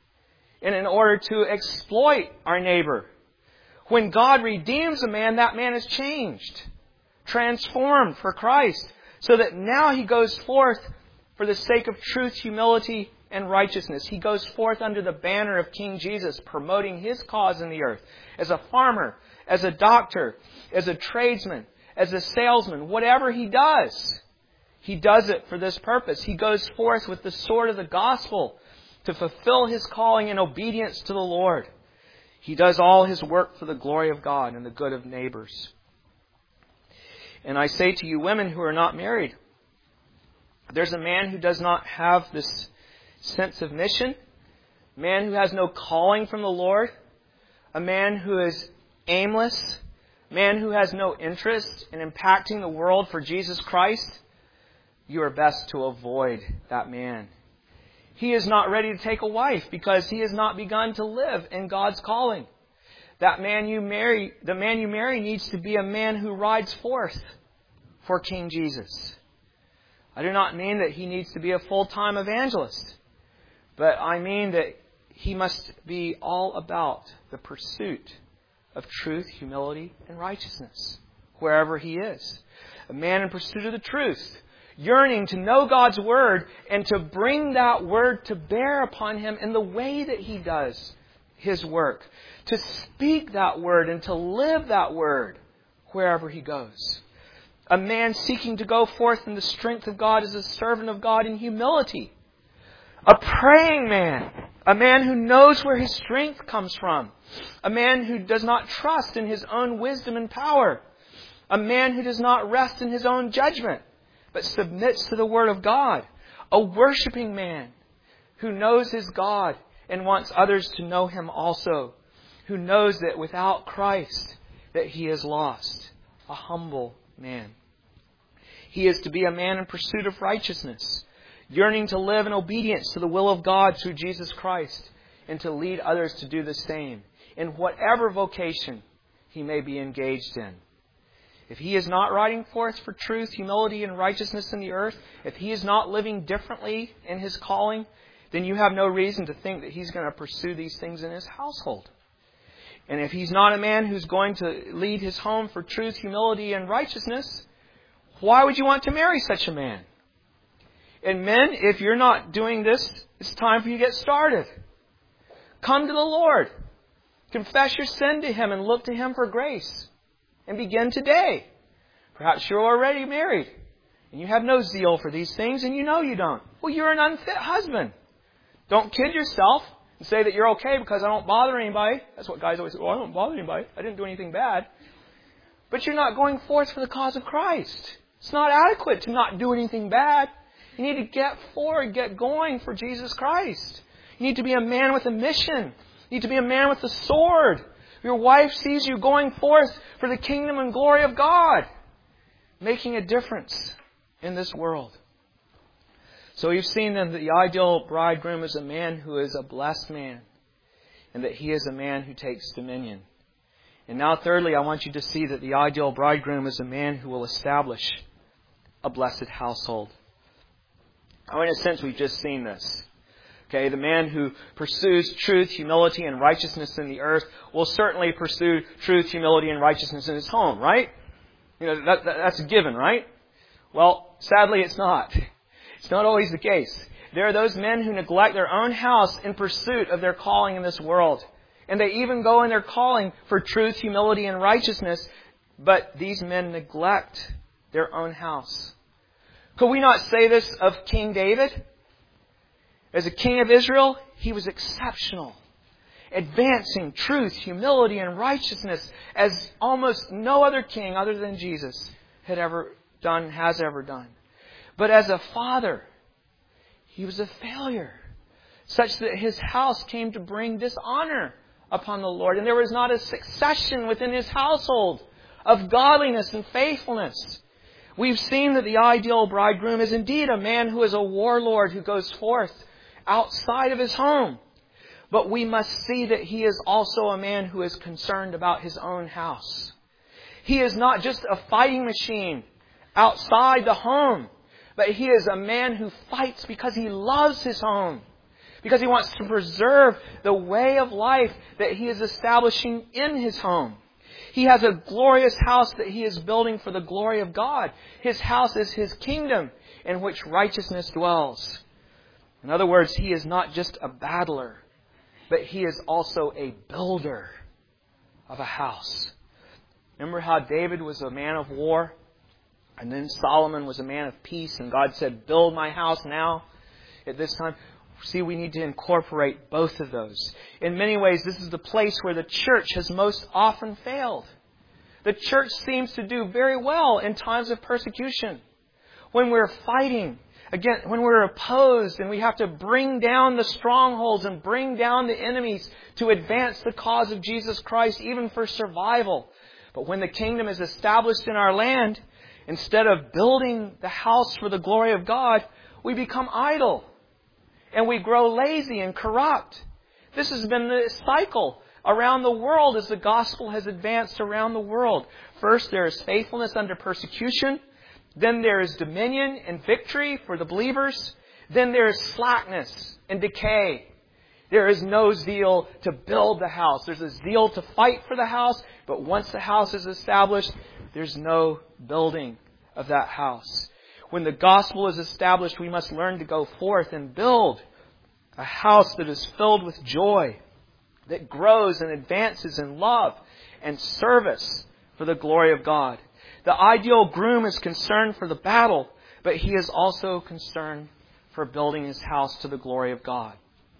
and in order to exploit our neighbor. When God redeems a man, that man is changed, transformed for Christ, so that now he goes forth for the sake of truth, humility, and righteousness. He goes forth under the banner of King Jesus, promoting his cause in the earth. As a farmer, as a doctor, as a tradesman, as a salesman, whatever he does, he does it for this purpose. He goes forth with the sword of the gospel to fulfill his calling in obedience to the Lord. He does all his work for the glory of God and the good of neighbors. And I say to you women who are not married, there's a man who does not have this sense of mission, a man who has no calling from the Lord, a man who is aimless, a man who has no interest in impacting the world for Jesus Christ. You are best to avoid that man. He is not ready to take a wife because he has not begun to live in God's calling. That man you marry, the man you marry needs to be a man who rides forth for King Jesus. I do not mean that he needs to be a full-time evangelist, but I mean that he must be all about the pursuit of truth, humility, and righteousness wherever he is. A man in pursuit of the truth, yearning to know God's Word and to bring that Word to bear upon him in the way that he does his work. To speak that Word and to live that Word wherever he goes. A man seeking to go forth in the strength of God as a servant of God in humility. A praying man. A man who knows where his strength comes from. A man who does not trust in his own wisdom and power. A man who does not rest in his own judgment, but submits to the Word of God. A worshiping man who knows his God and wants others to know Him also. Who knows that without Christ that he is lost. A humble man. He is to be a man in pursuit of righteousness, yearning to live in obedience to the will of God through Jesus Christ, and to lead others to do the same in whatever vocation he may be engaged in. If he is not riding forth for truth, humility, and righteousness in the earth, if he is not living differently in his calling, then you have no reason to think that he's going to pursue these things in his household. And if he's not a man who's going to lead his home for truth, humility, and righteousness, why would you want to marry such a man? And men, if you're not doing this It's time for you to get started. Come to the Lord. Confess your sin to Him and look to Him for grace. And begin today. Perhaps you're already married and you have no zeal for these things and you know you don't. Well, you're an unfit husband. Don't kid yourself and say that you're okay because I don't bother anybody. That's what guys always say. Well, I don't bother anybody. I didn't do anything bad. But you're not going forth for the cause of Christ. It's not adequate to not do anything bad. You need to get forward, get going for Jesus Christ. You need to be a man with a mission. You need to be a man with a sword. Your wife sees you going forth for the kingdom and glory of God, making a difference in this world. So we've seen then that the ideal bridegroom is a man who is a blessed man, and that he is a man who takes dominion. And now thirdly, I want you to see that the ideal bridegroom is a man who will establish a blessed household. Now, in a sense, we've just seen this. Okay, the man who pursues truth, humility, and righteousness in the earth will certainly pursue truth, humility, and righteousness in his home, right? You know, that, that, that's a given, right? Well, sadly, it's not. It's not always the case. There are those men who neglect their own house in pursuit of their calling in this world. And they even go in their calling for truth, humility, and righteousness. But these men neglect their own house. Could we not say this of King David? As a king of Israel, he was exceptional, advancing truth, humility, and righteousness as almost no other king other than Jesus had ever done, has ever done. But as a father, he was a failure, such that his house came to bring dishonor upon the Lord. And there was not a succession within his household of godliness and faithfulness. We've seen that the ideal bridegroom is indeed a man who is a warlord who goes forth outside of his home. But we must see that he is also a man who is concerned about his own house. He is not just a fighting machine outside the home, but he is a man who fights because he loves his home, because he wants to preserve the way of life that he is establishing in his home. He has a glorious house that he is building for the glory of God. His house is his kingdom in which righteousness dwells. In other words, he is not just a battler, but he is also a builder of a house. Remember how David was a man of war? And then Solomon was a man of peace. And God said, build my house now. At this time, see, we need to incorporate both of those. In many ways, this is the place where the church has most often failed. The church seems to do very well in times of persecution. When we're fighting, again, when we're opposed and we have to bring down the strongholds and bring down the enemies to advance the cause of Jesus Christ, even for survival. But when the kingdom is established in our land, instead of building the house for the glory of God, we become idle. And we grow lazy and corrupt. This has been the cycle around the world as the gospel has advanced around the world. First, there is faithfulness under persecution. Then there is dominion and victory for the believers. Then there is slackness and decay. There is no zeal to build the house. There's a zeal to fight for the house. But once the house is established, there's no building of that house. When the gospel is established, we must learn to go forth and build a house that is filled with joy, that grows and advances in love and service for the glory of God. The ideal groom is concerned for the battle, but he is also concerned for building his house to the glory of God.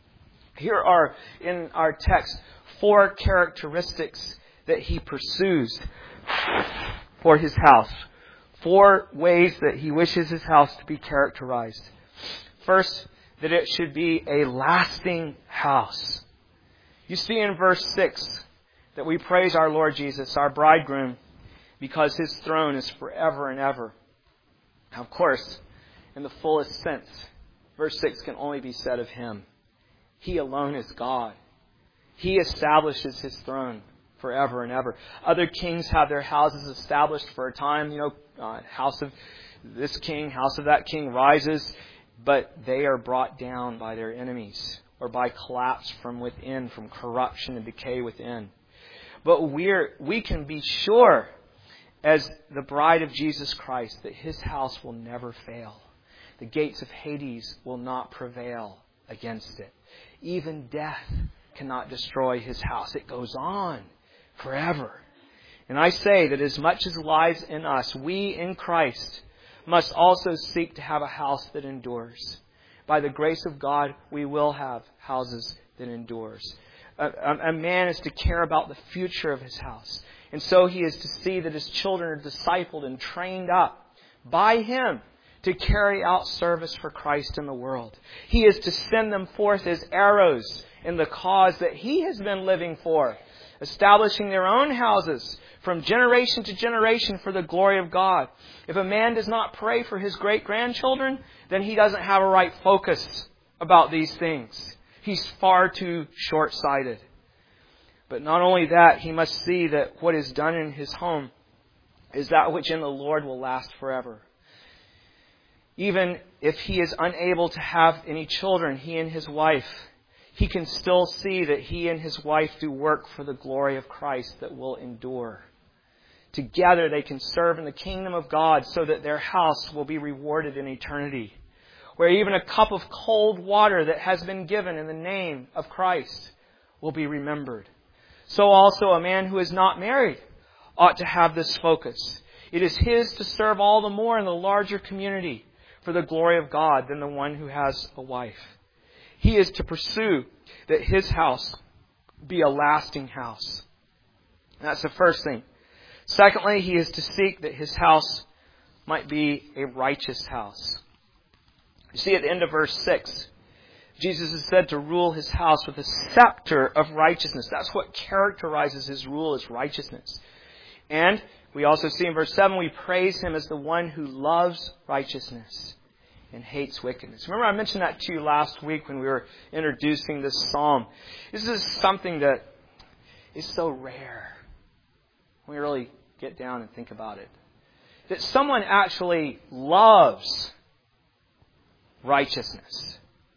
Here are, in our text, four characteristics that he pursues for his house. Four ways that he wishes his house to be characterized. First, that it should be a lasting house. You see in verse six that we praise our Lord Jesus, our bridegroom, because his throne is forever and ever. Now, of course, in the fullest sense, verse six can only be said of him. He alone is God. He establishes his throne forever and ever. Other kings have their houses established for a time. You know, uh, house of this king, house of that king rises, but they are brought down by their enemies or by collapse from within, from corruption and decay within. But we're we can be sure, as the bride of Jesus Christ, that his house will never fail. The gates of Hades will not prevail against it. Even death cannot destroy his house. It goes on forever. And I say that as much as lies in us, we in Christ must also seek to have a house that endures. By the grace of God, we will have houses that endures. A, a, a man is to care about the future of his house. And so he is to see that his children are discipled and trained up by him to carry out service for Christ in the world. He is to send them forth as arrows in the cause that he has been living for, establishing their own houses from generation to generation for the glory of God. If a man does not pray for his great-grandchildren, then he doesn't have a right focus about these things. He's far too short-sighted. But not only that, he must see that what is done in his home is that which in the Lord will last forever. Even if he is unable to have any children, he and his wife, he can still see that he and his wife do work for the glory of Christ that will endure. Together they can serve in the kingdom of God so that their house will be rewarded in eternity. Where even a cup of cold water that has been given in the name of Christ will be remembered. So also a man who is not married ought to have this focus. It is his to serve all the more in the larger community for the glory of God than the one who has a wife. He is to pursue that his house be a lasting house. That's the first thing. Secondly, he is to seek that his house might be a righteous house. You see at the end of verse six, Jesus is said to rule his house with a scepter of righteousness. That's what characterizes his rule, is righteousness. And we also see in verse seven, we praise him as the one who loves righteousness and hates wickedness. Remember I mentioned that to you last week when we were introducing this psalm. This is something that is so rare when we really get down and think about it. That someone actually loves righteousness.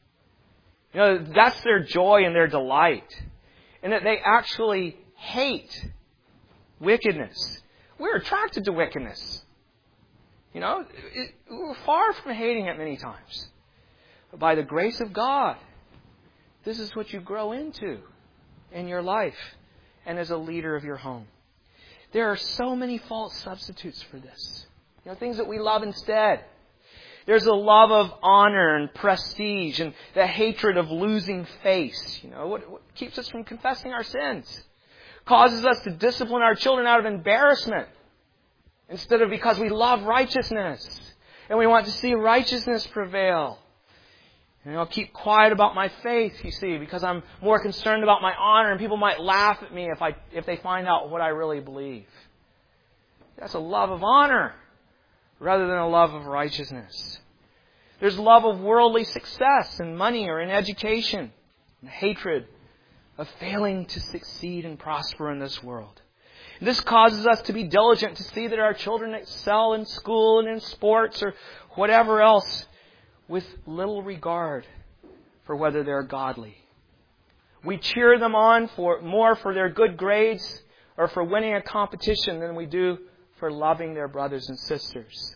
You know, that's their joy and their delight. And that they actually hate wickedness. We're attracted to wickedness. You know, it, we're far from hating it many times. But by the grace of God, this is what you grow into in your life and as a leader of your home. There are so many false substitutes for this. You know, things that we love instead. There's a love of honor and prestige and the hatred of losing face. You know, what, what keeps us from confessing our sins? Causes us to discipline our children out of embarrassment instead of because we love righteousness and we want to see righteousness prevail. And I'll keep quiet about my faith, you see, because I'm more concerned about my honor, and people might laugh at me if I if they find out what I really believe. That's a love of honor rather than a love of righteousness. There's love of worldly success in money or in education, and hatred of failing to succeed and prosper in this world. This causes us to be diligent to see that our children excel in school and in sports or whatever else, with little regard for whether they're godly. We cheer them on for more for their good grades or for winning a competition than we do for loving their brothers and sisters.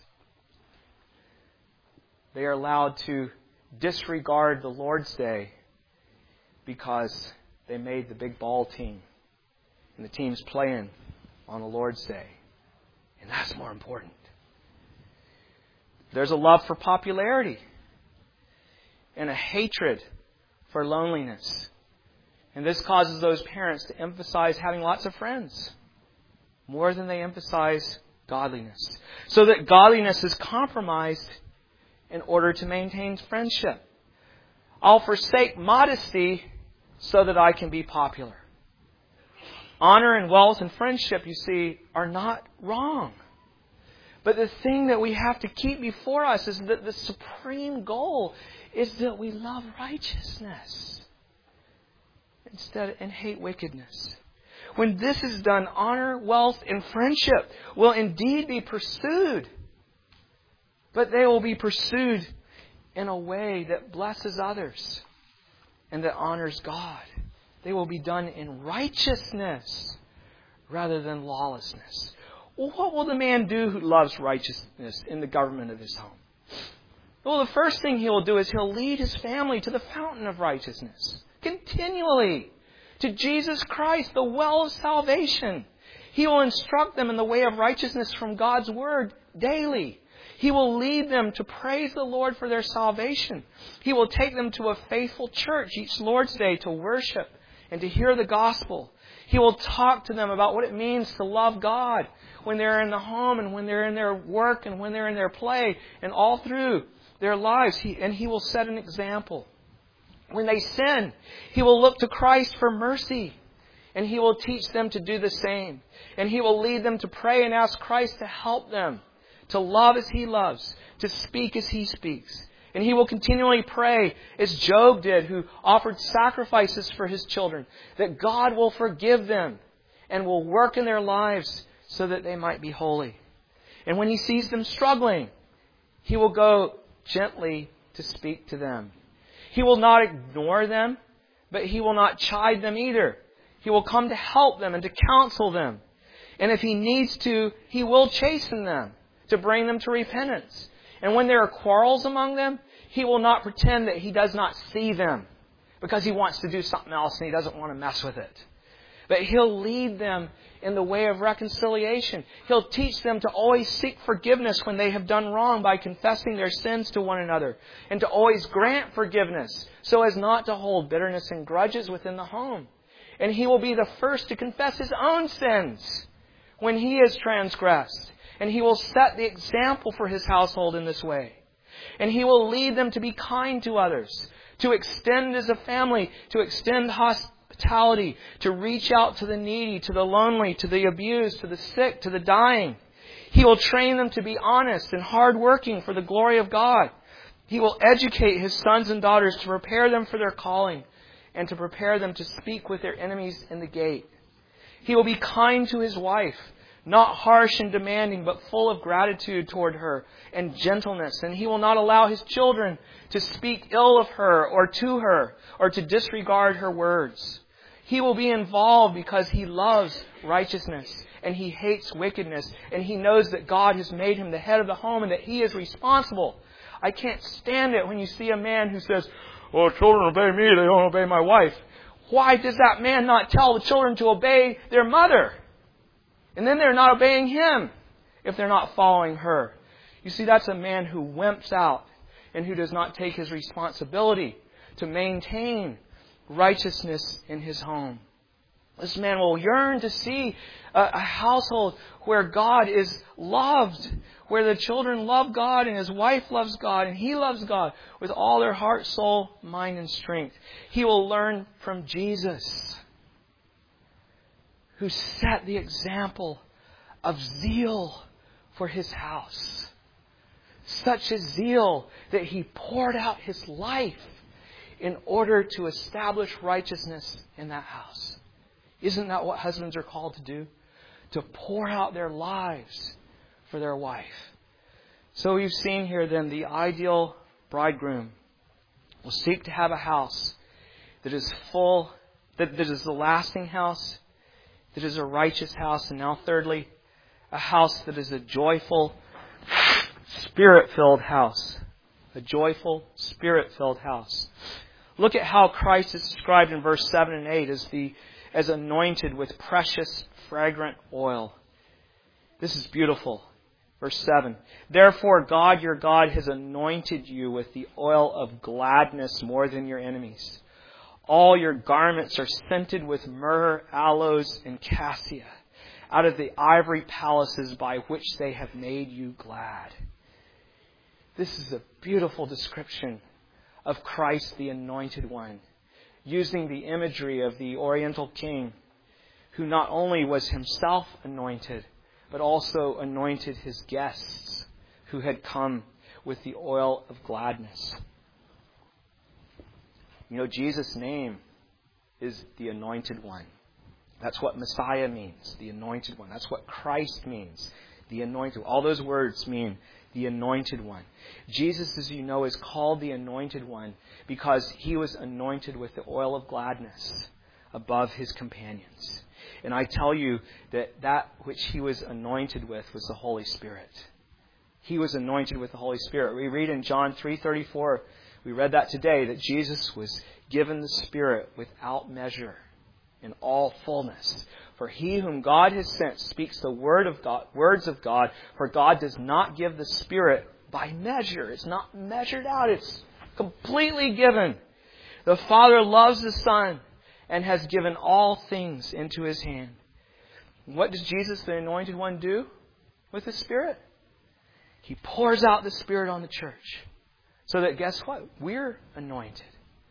They are allowed to disregard the Lord's Day because they made the big ball team and the team's playing on the Lord's Day. And that's more important. There's a love for popularity and a hatred for loneliness. And this causes those parents to emphasize having lots of friends more than they emphasize godliness. So that godliness is compromised in order to maintain friendship. I'll forsake modesty so that I can be popular. Honor and wealth and friendship, you see, are not wrong. But the thing that we have to keep before us is that the supreme goal is that we love righteousness instead and hate wickedness. When this is done, honor, wealth, and friendship will indeed be pursued. But they will be pursued in a way that blesses others and that honors God. They will be done in righteousness rather than lawlessness. Well, what will the man do who loves righteousness in the government of his home? Well, the first thing He will do is He'll lead His family to the fountain of righteousness. Continually. To Jesus Christ, the well of salvation. He will instruct them in the way of righteousness from God's Word daily. He will lead them to praise the Lord for their salvation. He will take them to a faithful church each Lord's Day to worship and to hear the gospel. He will talk to them about what it means to love God when they're in the home and when they're in their work and when they're in their play and all through their lives. He, and He will set an example. When they sin, He will look to Christ for mercy. And He will teach them to do the same. And He will lead them to pray and ask Christ to help them. To love as He loves. To speak as He speaks. And He will continually pray as Job did, who offered sacrifices for his children. That God will forgive them. And will work in their lives so that they might be holy. And when He sees them struggling, He will go gently to speak to them. He will not ignore them, but He will not chide them either. He will come to help them and to counsel them. And if He needs to, He will chasten them to bring them to repentance. And when there are quarrels among them, He will not pretend that He does not see them because He wants to do something else and He doesn't want to mess with it. But He'll lead them in the way of reconciliation. He'll teach them to always seek forgiveness when they have done wrong by confessing their sins to one another. And to always grant forgiveness so as not to hold bitterness and grudges within the home. And He will be the first to confess His own sins when He is transgressed. And He will set the example for His household in this way. And He will lead them to be kind to others. To extend as a family, to extend hospitality. To reach out to the needy, to the lonely, to the abused, to the sick, to the dying. He will train them to be honest and hardworking for the glory of God. He will educate His sons and daughters to prepare them for their calling and to prepare them to speak with their enemies in the gate. He will be kind to His wife, not harsh and demanding, but full of gratitude toward her and gentleness. And He will not allow His children to speak ill of her or to her or to disregard her words. He will be involved because He loves righteousness and He hates wickedness. And He knows that God has made him the head of the home and that he is responsible. I can't stand it when you see a man who says, well, children obey me, they don't obey my wife. Why does that man not tell the children to obey their mother? And then they're not obeying him if they're not following her. You see, that's a man who wimps out and who does not take his responsibility to maintain righteousness in his home. This man will yearn to see a, a household where God is loved, where the children love God and his wife loves God and he loves God with all their heart, soul, mind, and strength. He will learn from Jesus, who set the example of zeal for His house. Such a zeal that He poured out His life in order to establish righteousness in that house. Isn't that what husbands are called to do? To pour out their lives for their wife. So we've seen here then the ideal bridegroom will seek to have a house that is full, that, that is a lasting house, that is a righteous house, and now thirdly, a house that is a joyful, Spirit-filled house. A joyful, Spirit-filled house. Look at how Christ is described in verse seven and eight as the as anointed with precious, fragrant oil. This is beautiful. Verse seven. Therefore God your God has anointed you with the oil of gladness more than your enemies. All your garments are scented with myrrh, aloes, and cassia, out of the ivory palaces by which they have made you glad. This is a beautiful description of Christ, the Anointed One, using the imagery of the Oriental king, who not only was himself anointed, but also anointed his guests who had come with the oil of gladness. You know, Jesus' name is the Anointed One. That's what Messiah means, the Anointed One. That's what Christ means, the Anointed One. All those words mean the Anointed One. Jesus, as you know, is called the Anointed One because He was anointed with the oil of gladness above His companions. And I tell you that that which He was anointed with was the Holy Spirit. He was anointed with the Holy Spirit. We read in John three thirty-four, we read that today, that Jesus was given the Spirit without measure in all fullness. For he whom God has sent speaks the word of God, words of God, for God does not give the Spirit by measure. It's not measured out. It's completely given. The Father loves the Son and has given all things into His hand. What does Jesus, the Anointed One, do with the Spirit? He pours out the Spirit on the church. So that, guess what? We're anointed.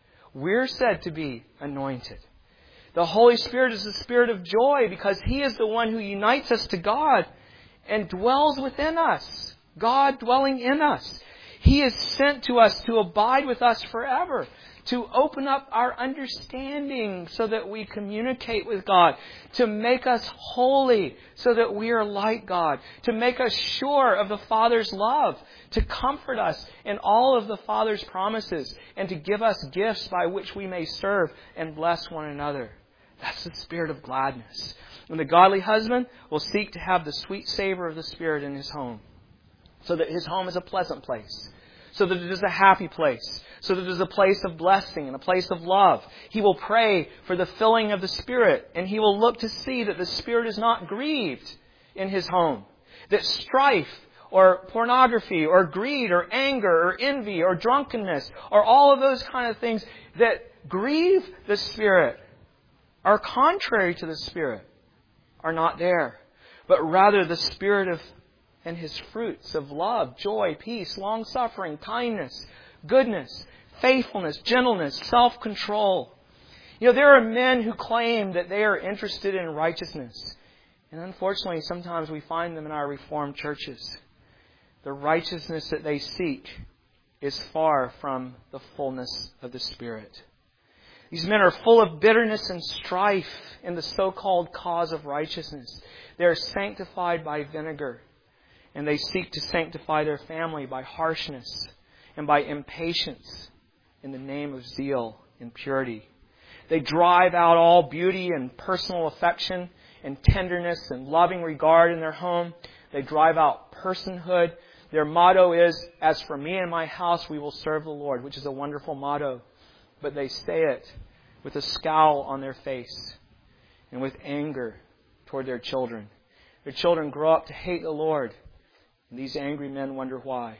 We're said to be anointed. The Holy Spirit is the Spirit of joy because He is the one who unites us to God and dwells within us. God dwelling in us. He is sent to us to abide with us forever, to open up our understanding so that we communicate with God, to make us holy so that we are like God, to make us sure of the Father's love, to comfort us in all of the Father's promises, and to give us gifts by which we may serve and bless one another. That's the spirit of gladness. And the godly husband will seek to have the sweet savor of the Spirit in his home, so that his home is a pleasant place, so that it is a happy place, so that it is a place of blessing and a place of love. He will pray for the filling of the Spirit, and he will look to see that the Spirit is not grieved in his home, that strife or pornography or greed or anger or envy or drunkenness or all of those kind of things that grieve the Spirit, are contrary to the Spirit, are not there. But rather the Spirit of and His fruits of love, joy, peace, long-suffering, kindness, goodness, faithfulness, gentleness, self-control. You know, there are men who claim that they are interested in righteousness. And unfortunately, sometimes we find them in our Reformed churches. The righteousness that they seek is far from the fullness of the Spirit. These men are full of bitterness and strife in the so-called cause of righteousness. They are sanctified by vinegar, and they seek to sanctify their family by harshness and by impatience in the name of zeal and purity. They drive out all beauty and personal affection and tenderness and loving regard in their home. They drive out personhood. Their motto is, "As for me and my house, we will serve the Lord," which is a wonderful motto. But they say it with a scowl on their face and with anger toward their children. Their children grow up to hate the Lord. And these angry men wonder why.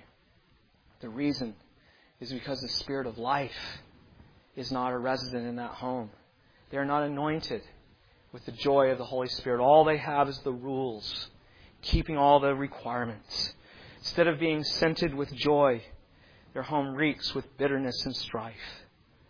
The reason is because the Spirit of life is not a resident in that home. They are not anointed with the joy of the Holy Spirit. All they have is the rules, keeping all the requirements. Instead of being scented with joy, their home reeks with bitterness and strife.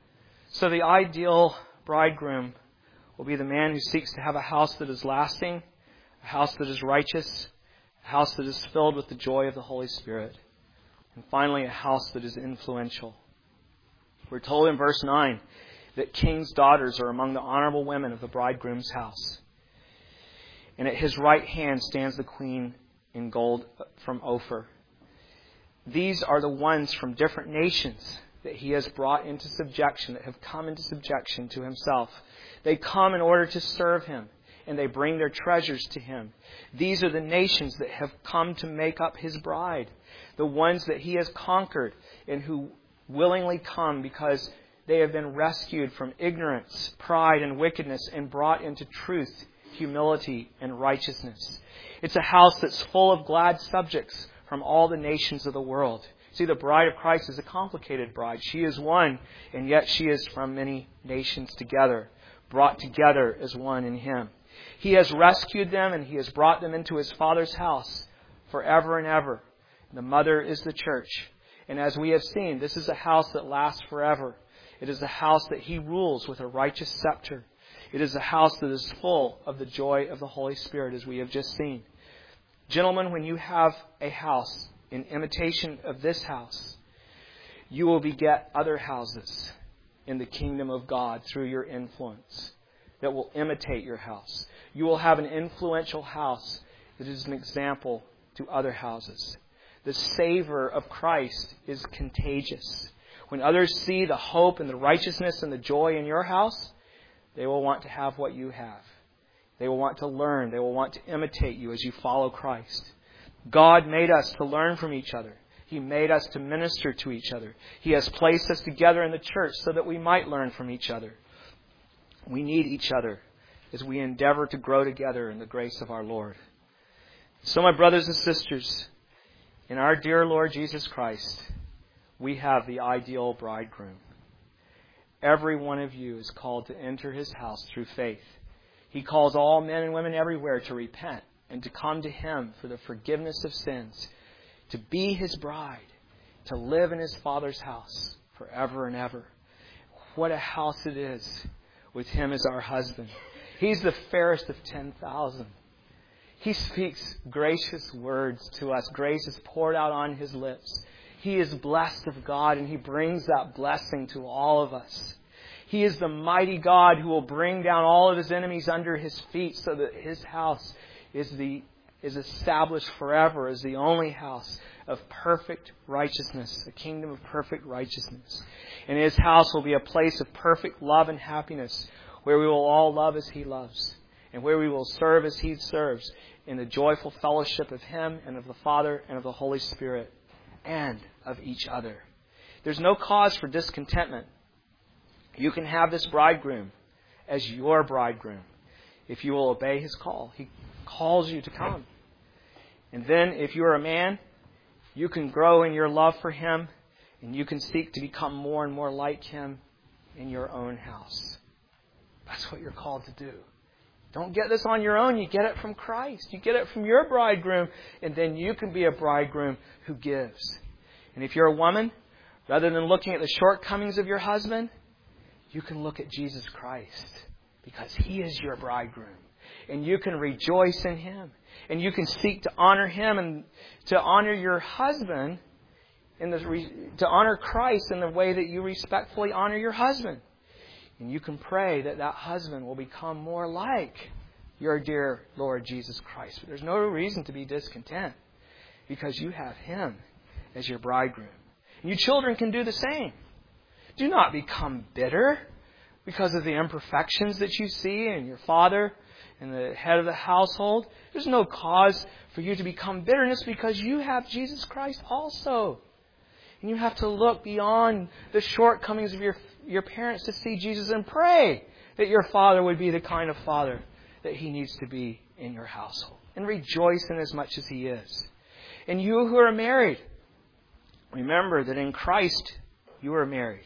So the ideal bridegroom will be the man who seeks to have a house that is lasting, a house that is righteous, a house that is filled with the joy of the Holy Spirit, and finally a house that is influential. We're told in verse nine that king's daughters are among the honorable women of the bridegroom's house. And at his right hand stands the queen in gold from Ophir. These are the ones from different nations that he has brought into subjection, that have come into subjection to himself. They come in order to serve him, and they bring their treasures to him. These are the nations that have come to make up his bride, the ones that he has conquered and who willingly come because they have been rescued from ignorance, pride, and wickedness and brought into truth, humility, and righteousness. It's a house that's full of glad subjects from all the nations of the world. See, the bride of Christ is a complicated bride. She is one, and yet she is from many nations together, brought together as one in Him. He has rescued them, and He has brought them into His Father's house forever and ever. The mother is the church. And as we have seen, this is a house that lasts forever. It is a house that He rules with a righteous scepter. It is a house that is full of the joy of the Holy Spirit, as we have just seen. Gentlemen, when you have a house in imitation of this house, you will beget other houses in the kingdom of God through your influence that will imitate your house. You will have an influential house that is an example to other houses. The savor of Christ is contagious. When others see the hope and the righteousness and the joy in your house, they will want to have what you have. They will want to learn. They will want to imitate you as you follow Christ. God made us to learn from each other. He made us to minister to each other. He has placed us together in the church so that we might learn from each other. We need each other as we endeavor to grow together in the grace of our Lord. So, my brothers and sisters, in our dear Lord Jesus Christ, we have the ideal bridegroom. Every one of you is called to enter His house through faith. He calls all men and women everywhere to repent and to come to Him for the forgiveness of sins, to be His bride, to live in His Father's house forever and ever. What a house it is with Him as our husband. He's the fairest of ten thousand. He speaks gracious words to us. Grace is poured out on His lips. He is blessed of God, and He brings that blessing to all of us. He is the mighty God who will bring down all of His enemies under His feet so that His house is the is established forever as the only house of perfect righteousness, a kingdom of perfect righteousness. And His house will be a place of perfect love and happiness, where we will all love as He loves, and where we will serve as He serves, in the joyful fellowship of Him and of the Father and of the Holy Spirit, and of each other. There's no cause for discontentment. You can have this bridegroom as your bridegroom if you will obey His call. He calls you to come. And then if you're a man, you can grow in your love for Him, and you can seek to become more and more like Him in your own house. That's what you're called to do. Don't get this on your own. You get it from Christ. You get it from your bridegroom, and then you can be a bridegroom who gives. And if you're a woman, rather than looking at the shortcomings of your husband, you can look at Jesus Christ, because He is your bridegroom. And you can rejoice in Him. And you can seek to honor Him and to honor your husband, in the, to honor Christ in the way that you respectfully honor your husband. And you can pray that that husband will become more like your dear Lord Jesus Christ. But there's no reason to be discontent, because you have Him as your bridegroom. And you children can do the same. Do not become bitter because of the imperfections that you see in your father and the head of the household. There's no cause for you to become bitterness, because you have Jesus Christ also. And you have to look beyond the shortcomings of your, your parents to see Jesus, and pray that your father would be the kind of father that he needs to be in your household. And rejoice in as much as He is. And you who are married, remember that in Christ you are married.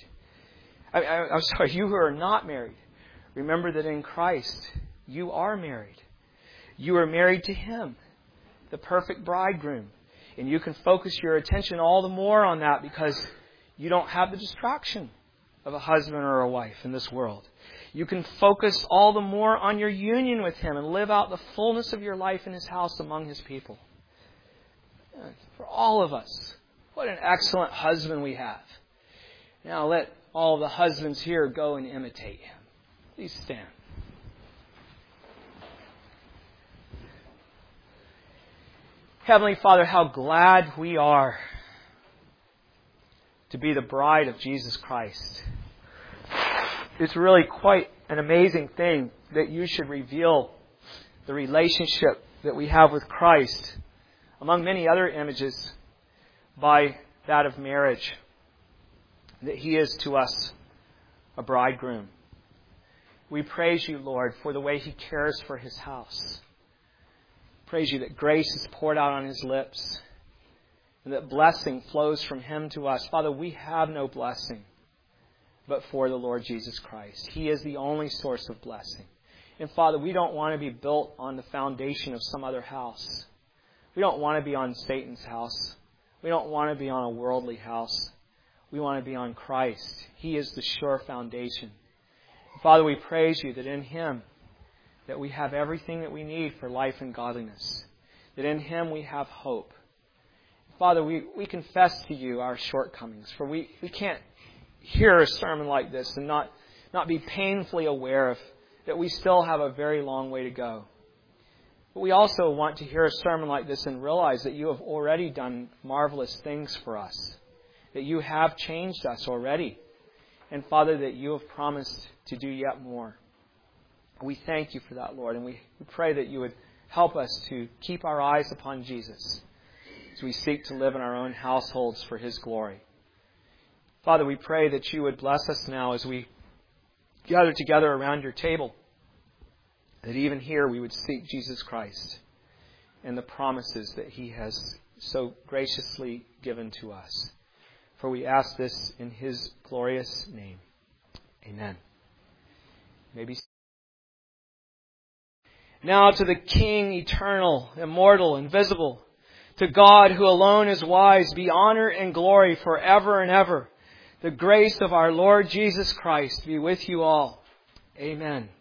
I, I, I'm sorry, you who are not married, remember that in Christ you are married. You are married to Him, the perfect bridegroom. And you can focus your attention all the more on that, because you don't have the distraction of a husband or a wife in this world. You can focus all the more on your union with Him and live out the fullness of your life in His house among His people. For all of us, what an excellent husband we have. Now let all the husbands here go and imitate him. Please stand. Heavenly Father, how glad we are to be the bride of Jesus Christ. It's really quite an amazing thing that you should reveal the relationship that we have with Christ, among many other images, by that of marriage. That He is to us a bridegroom. We praise You, Lord, for the way He cares for His house. Praise You that grace is poured out on His lips, and that blessing flows from Him to us. Father, we have no blessing but for the Lord Jesus Christ. He is the only source of blessing. And Father, we don't want to be built on the foundation of some other house. We don't want to be on Satan's house. We don't want to be on a worldly house. We want to be on Christ. He is the sure foundation. Father, we praise You that in Him that we have everything that we need for life and godliness. That in Him we have hope. Father, we, we confess to You our shortcomings, for we, we can't hear a sermon like this and not, not be painfully aware of that we still have a very long way to go. But we also want to hear a sermon like this and realize that You have already done marvelous things for us. That You have changed us already. And Father, that You have promised to do yet more. We thank You for that, Lord. And we pray that You would help us to keep our eyes upon Jesus. as we seek to live in our own households for His glory. Father, we pray that you would bless us now as we gather together around your table, that even here we would seek Jesus Christ and the promises that He has so graciously given to us. For we ask this in His glorious name. Amen. Maybe. Now to the King, eternal, immortal, invisible, to God who alone is wise, be honor and glory forever and ever. The grace of our Lord Jesus Christ be with you all. Amen.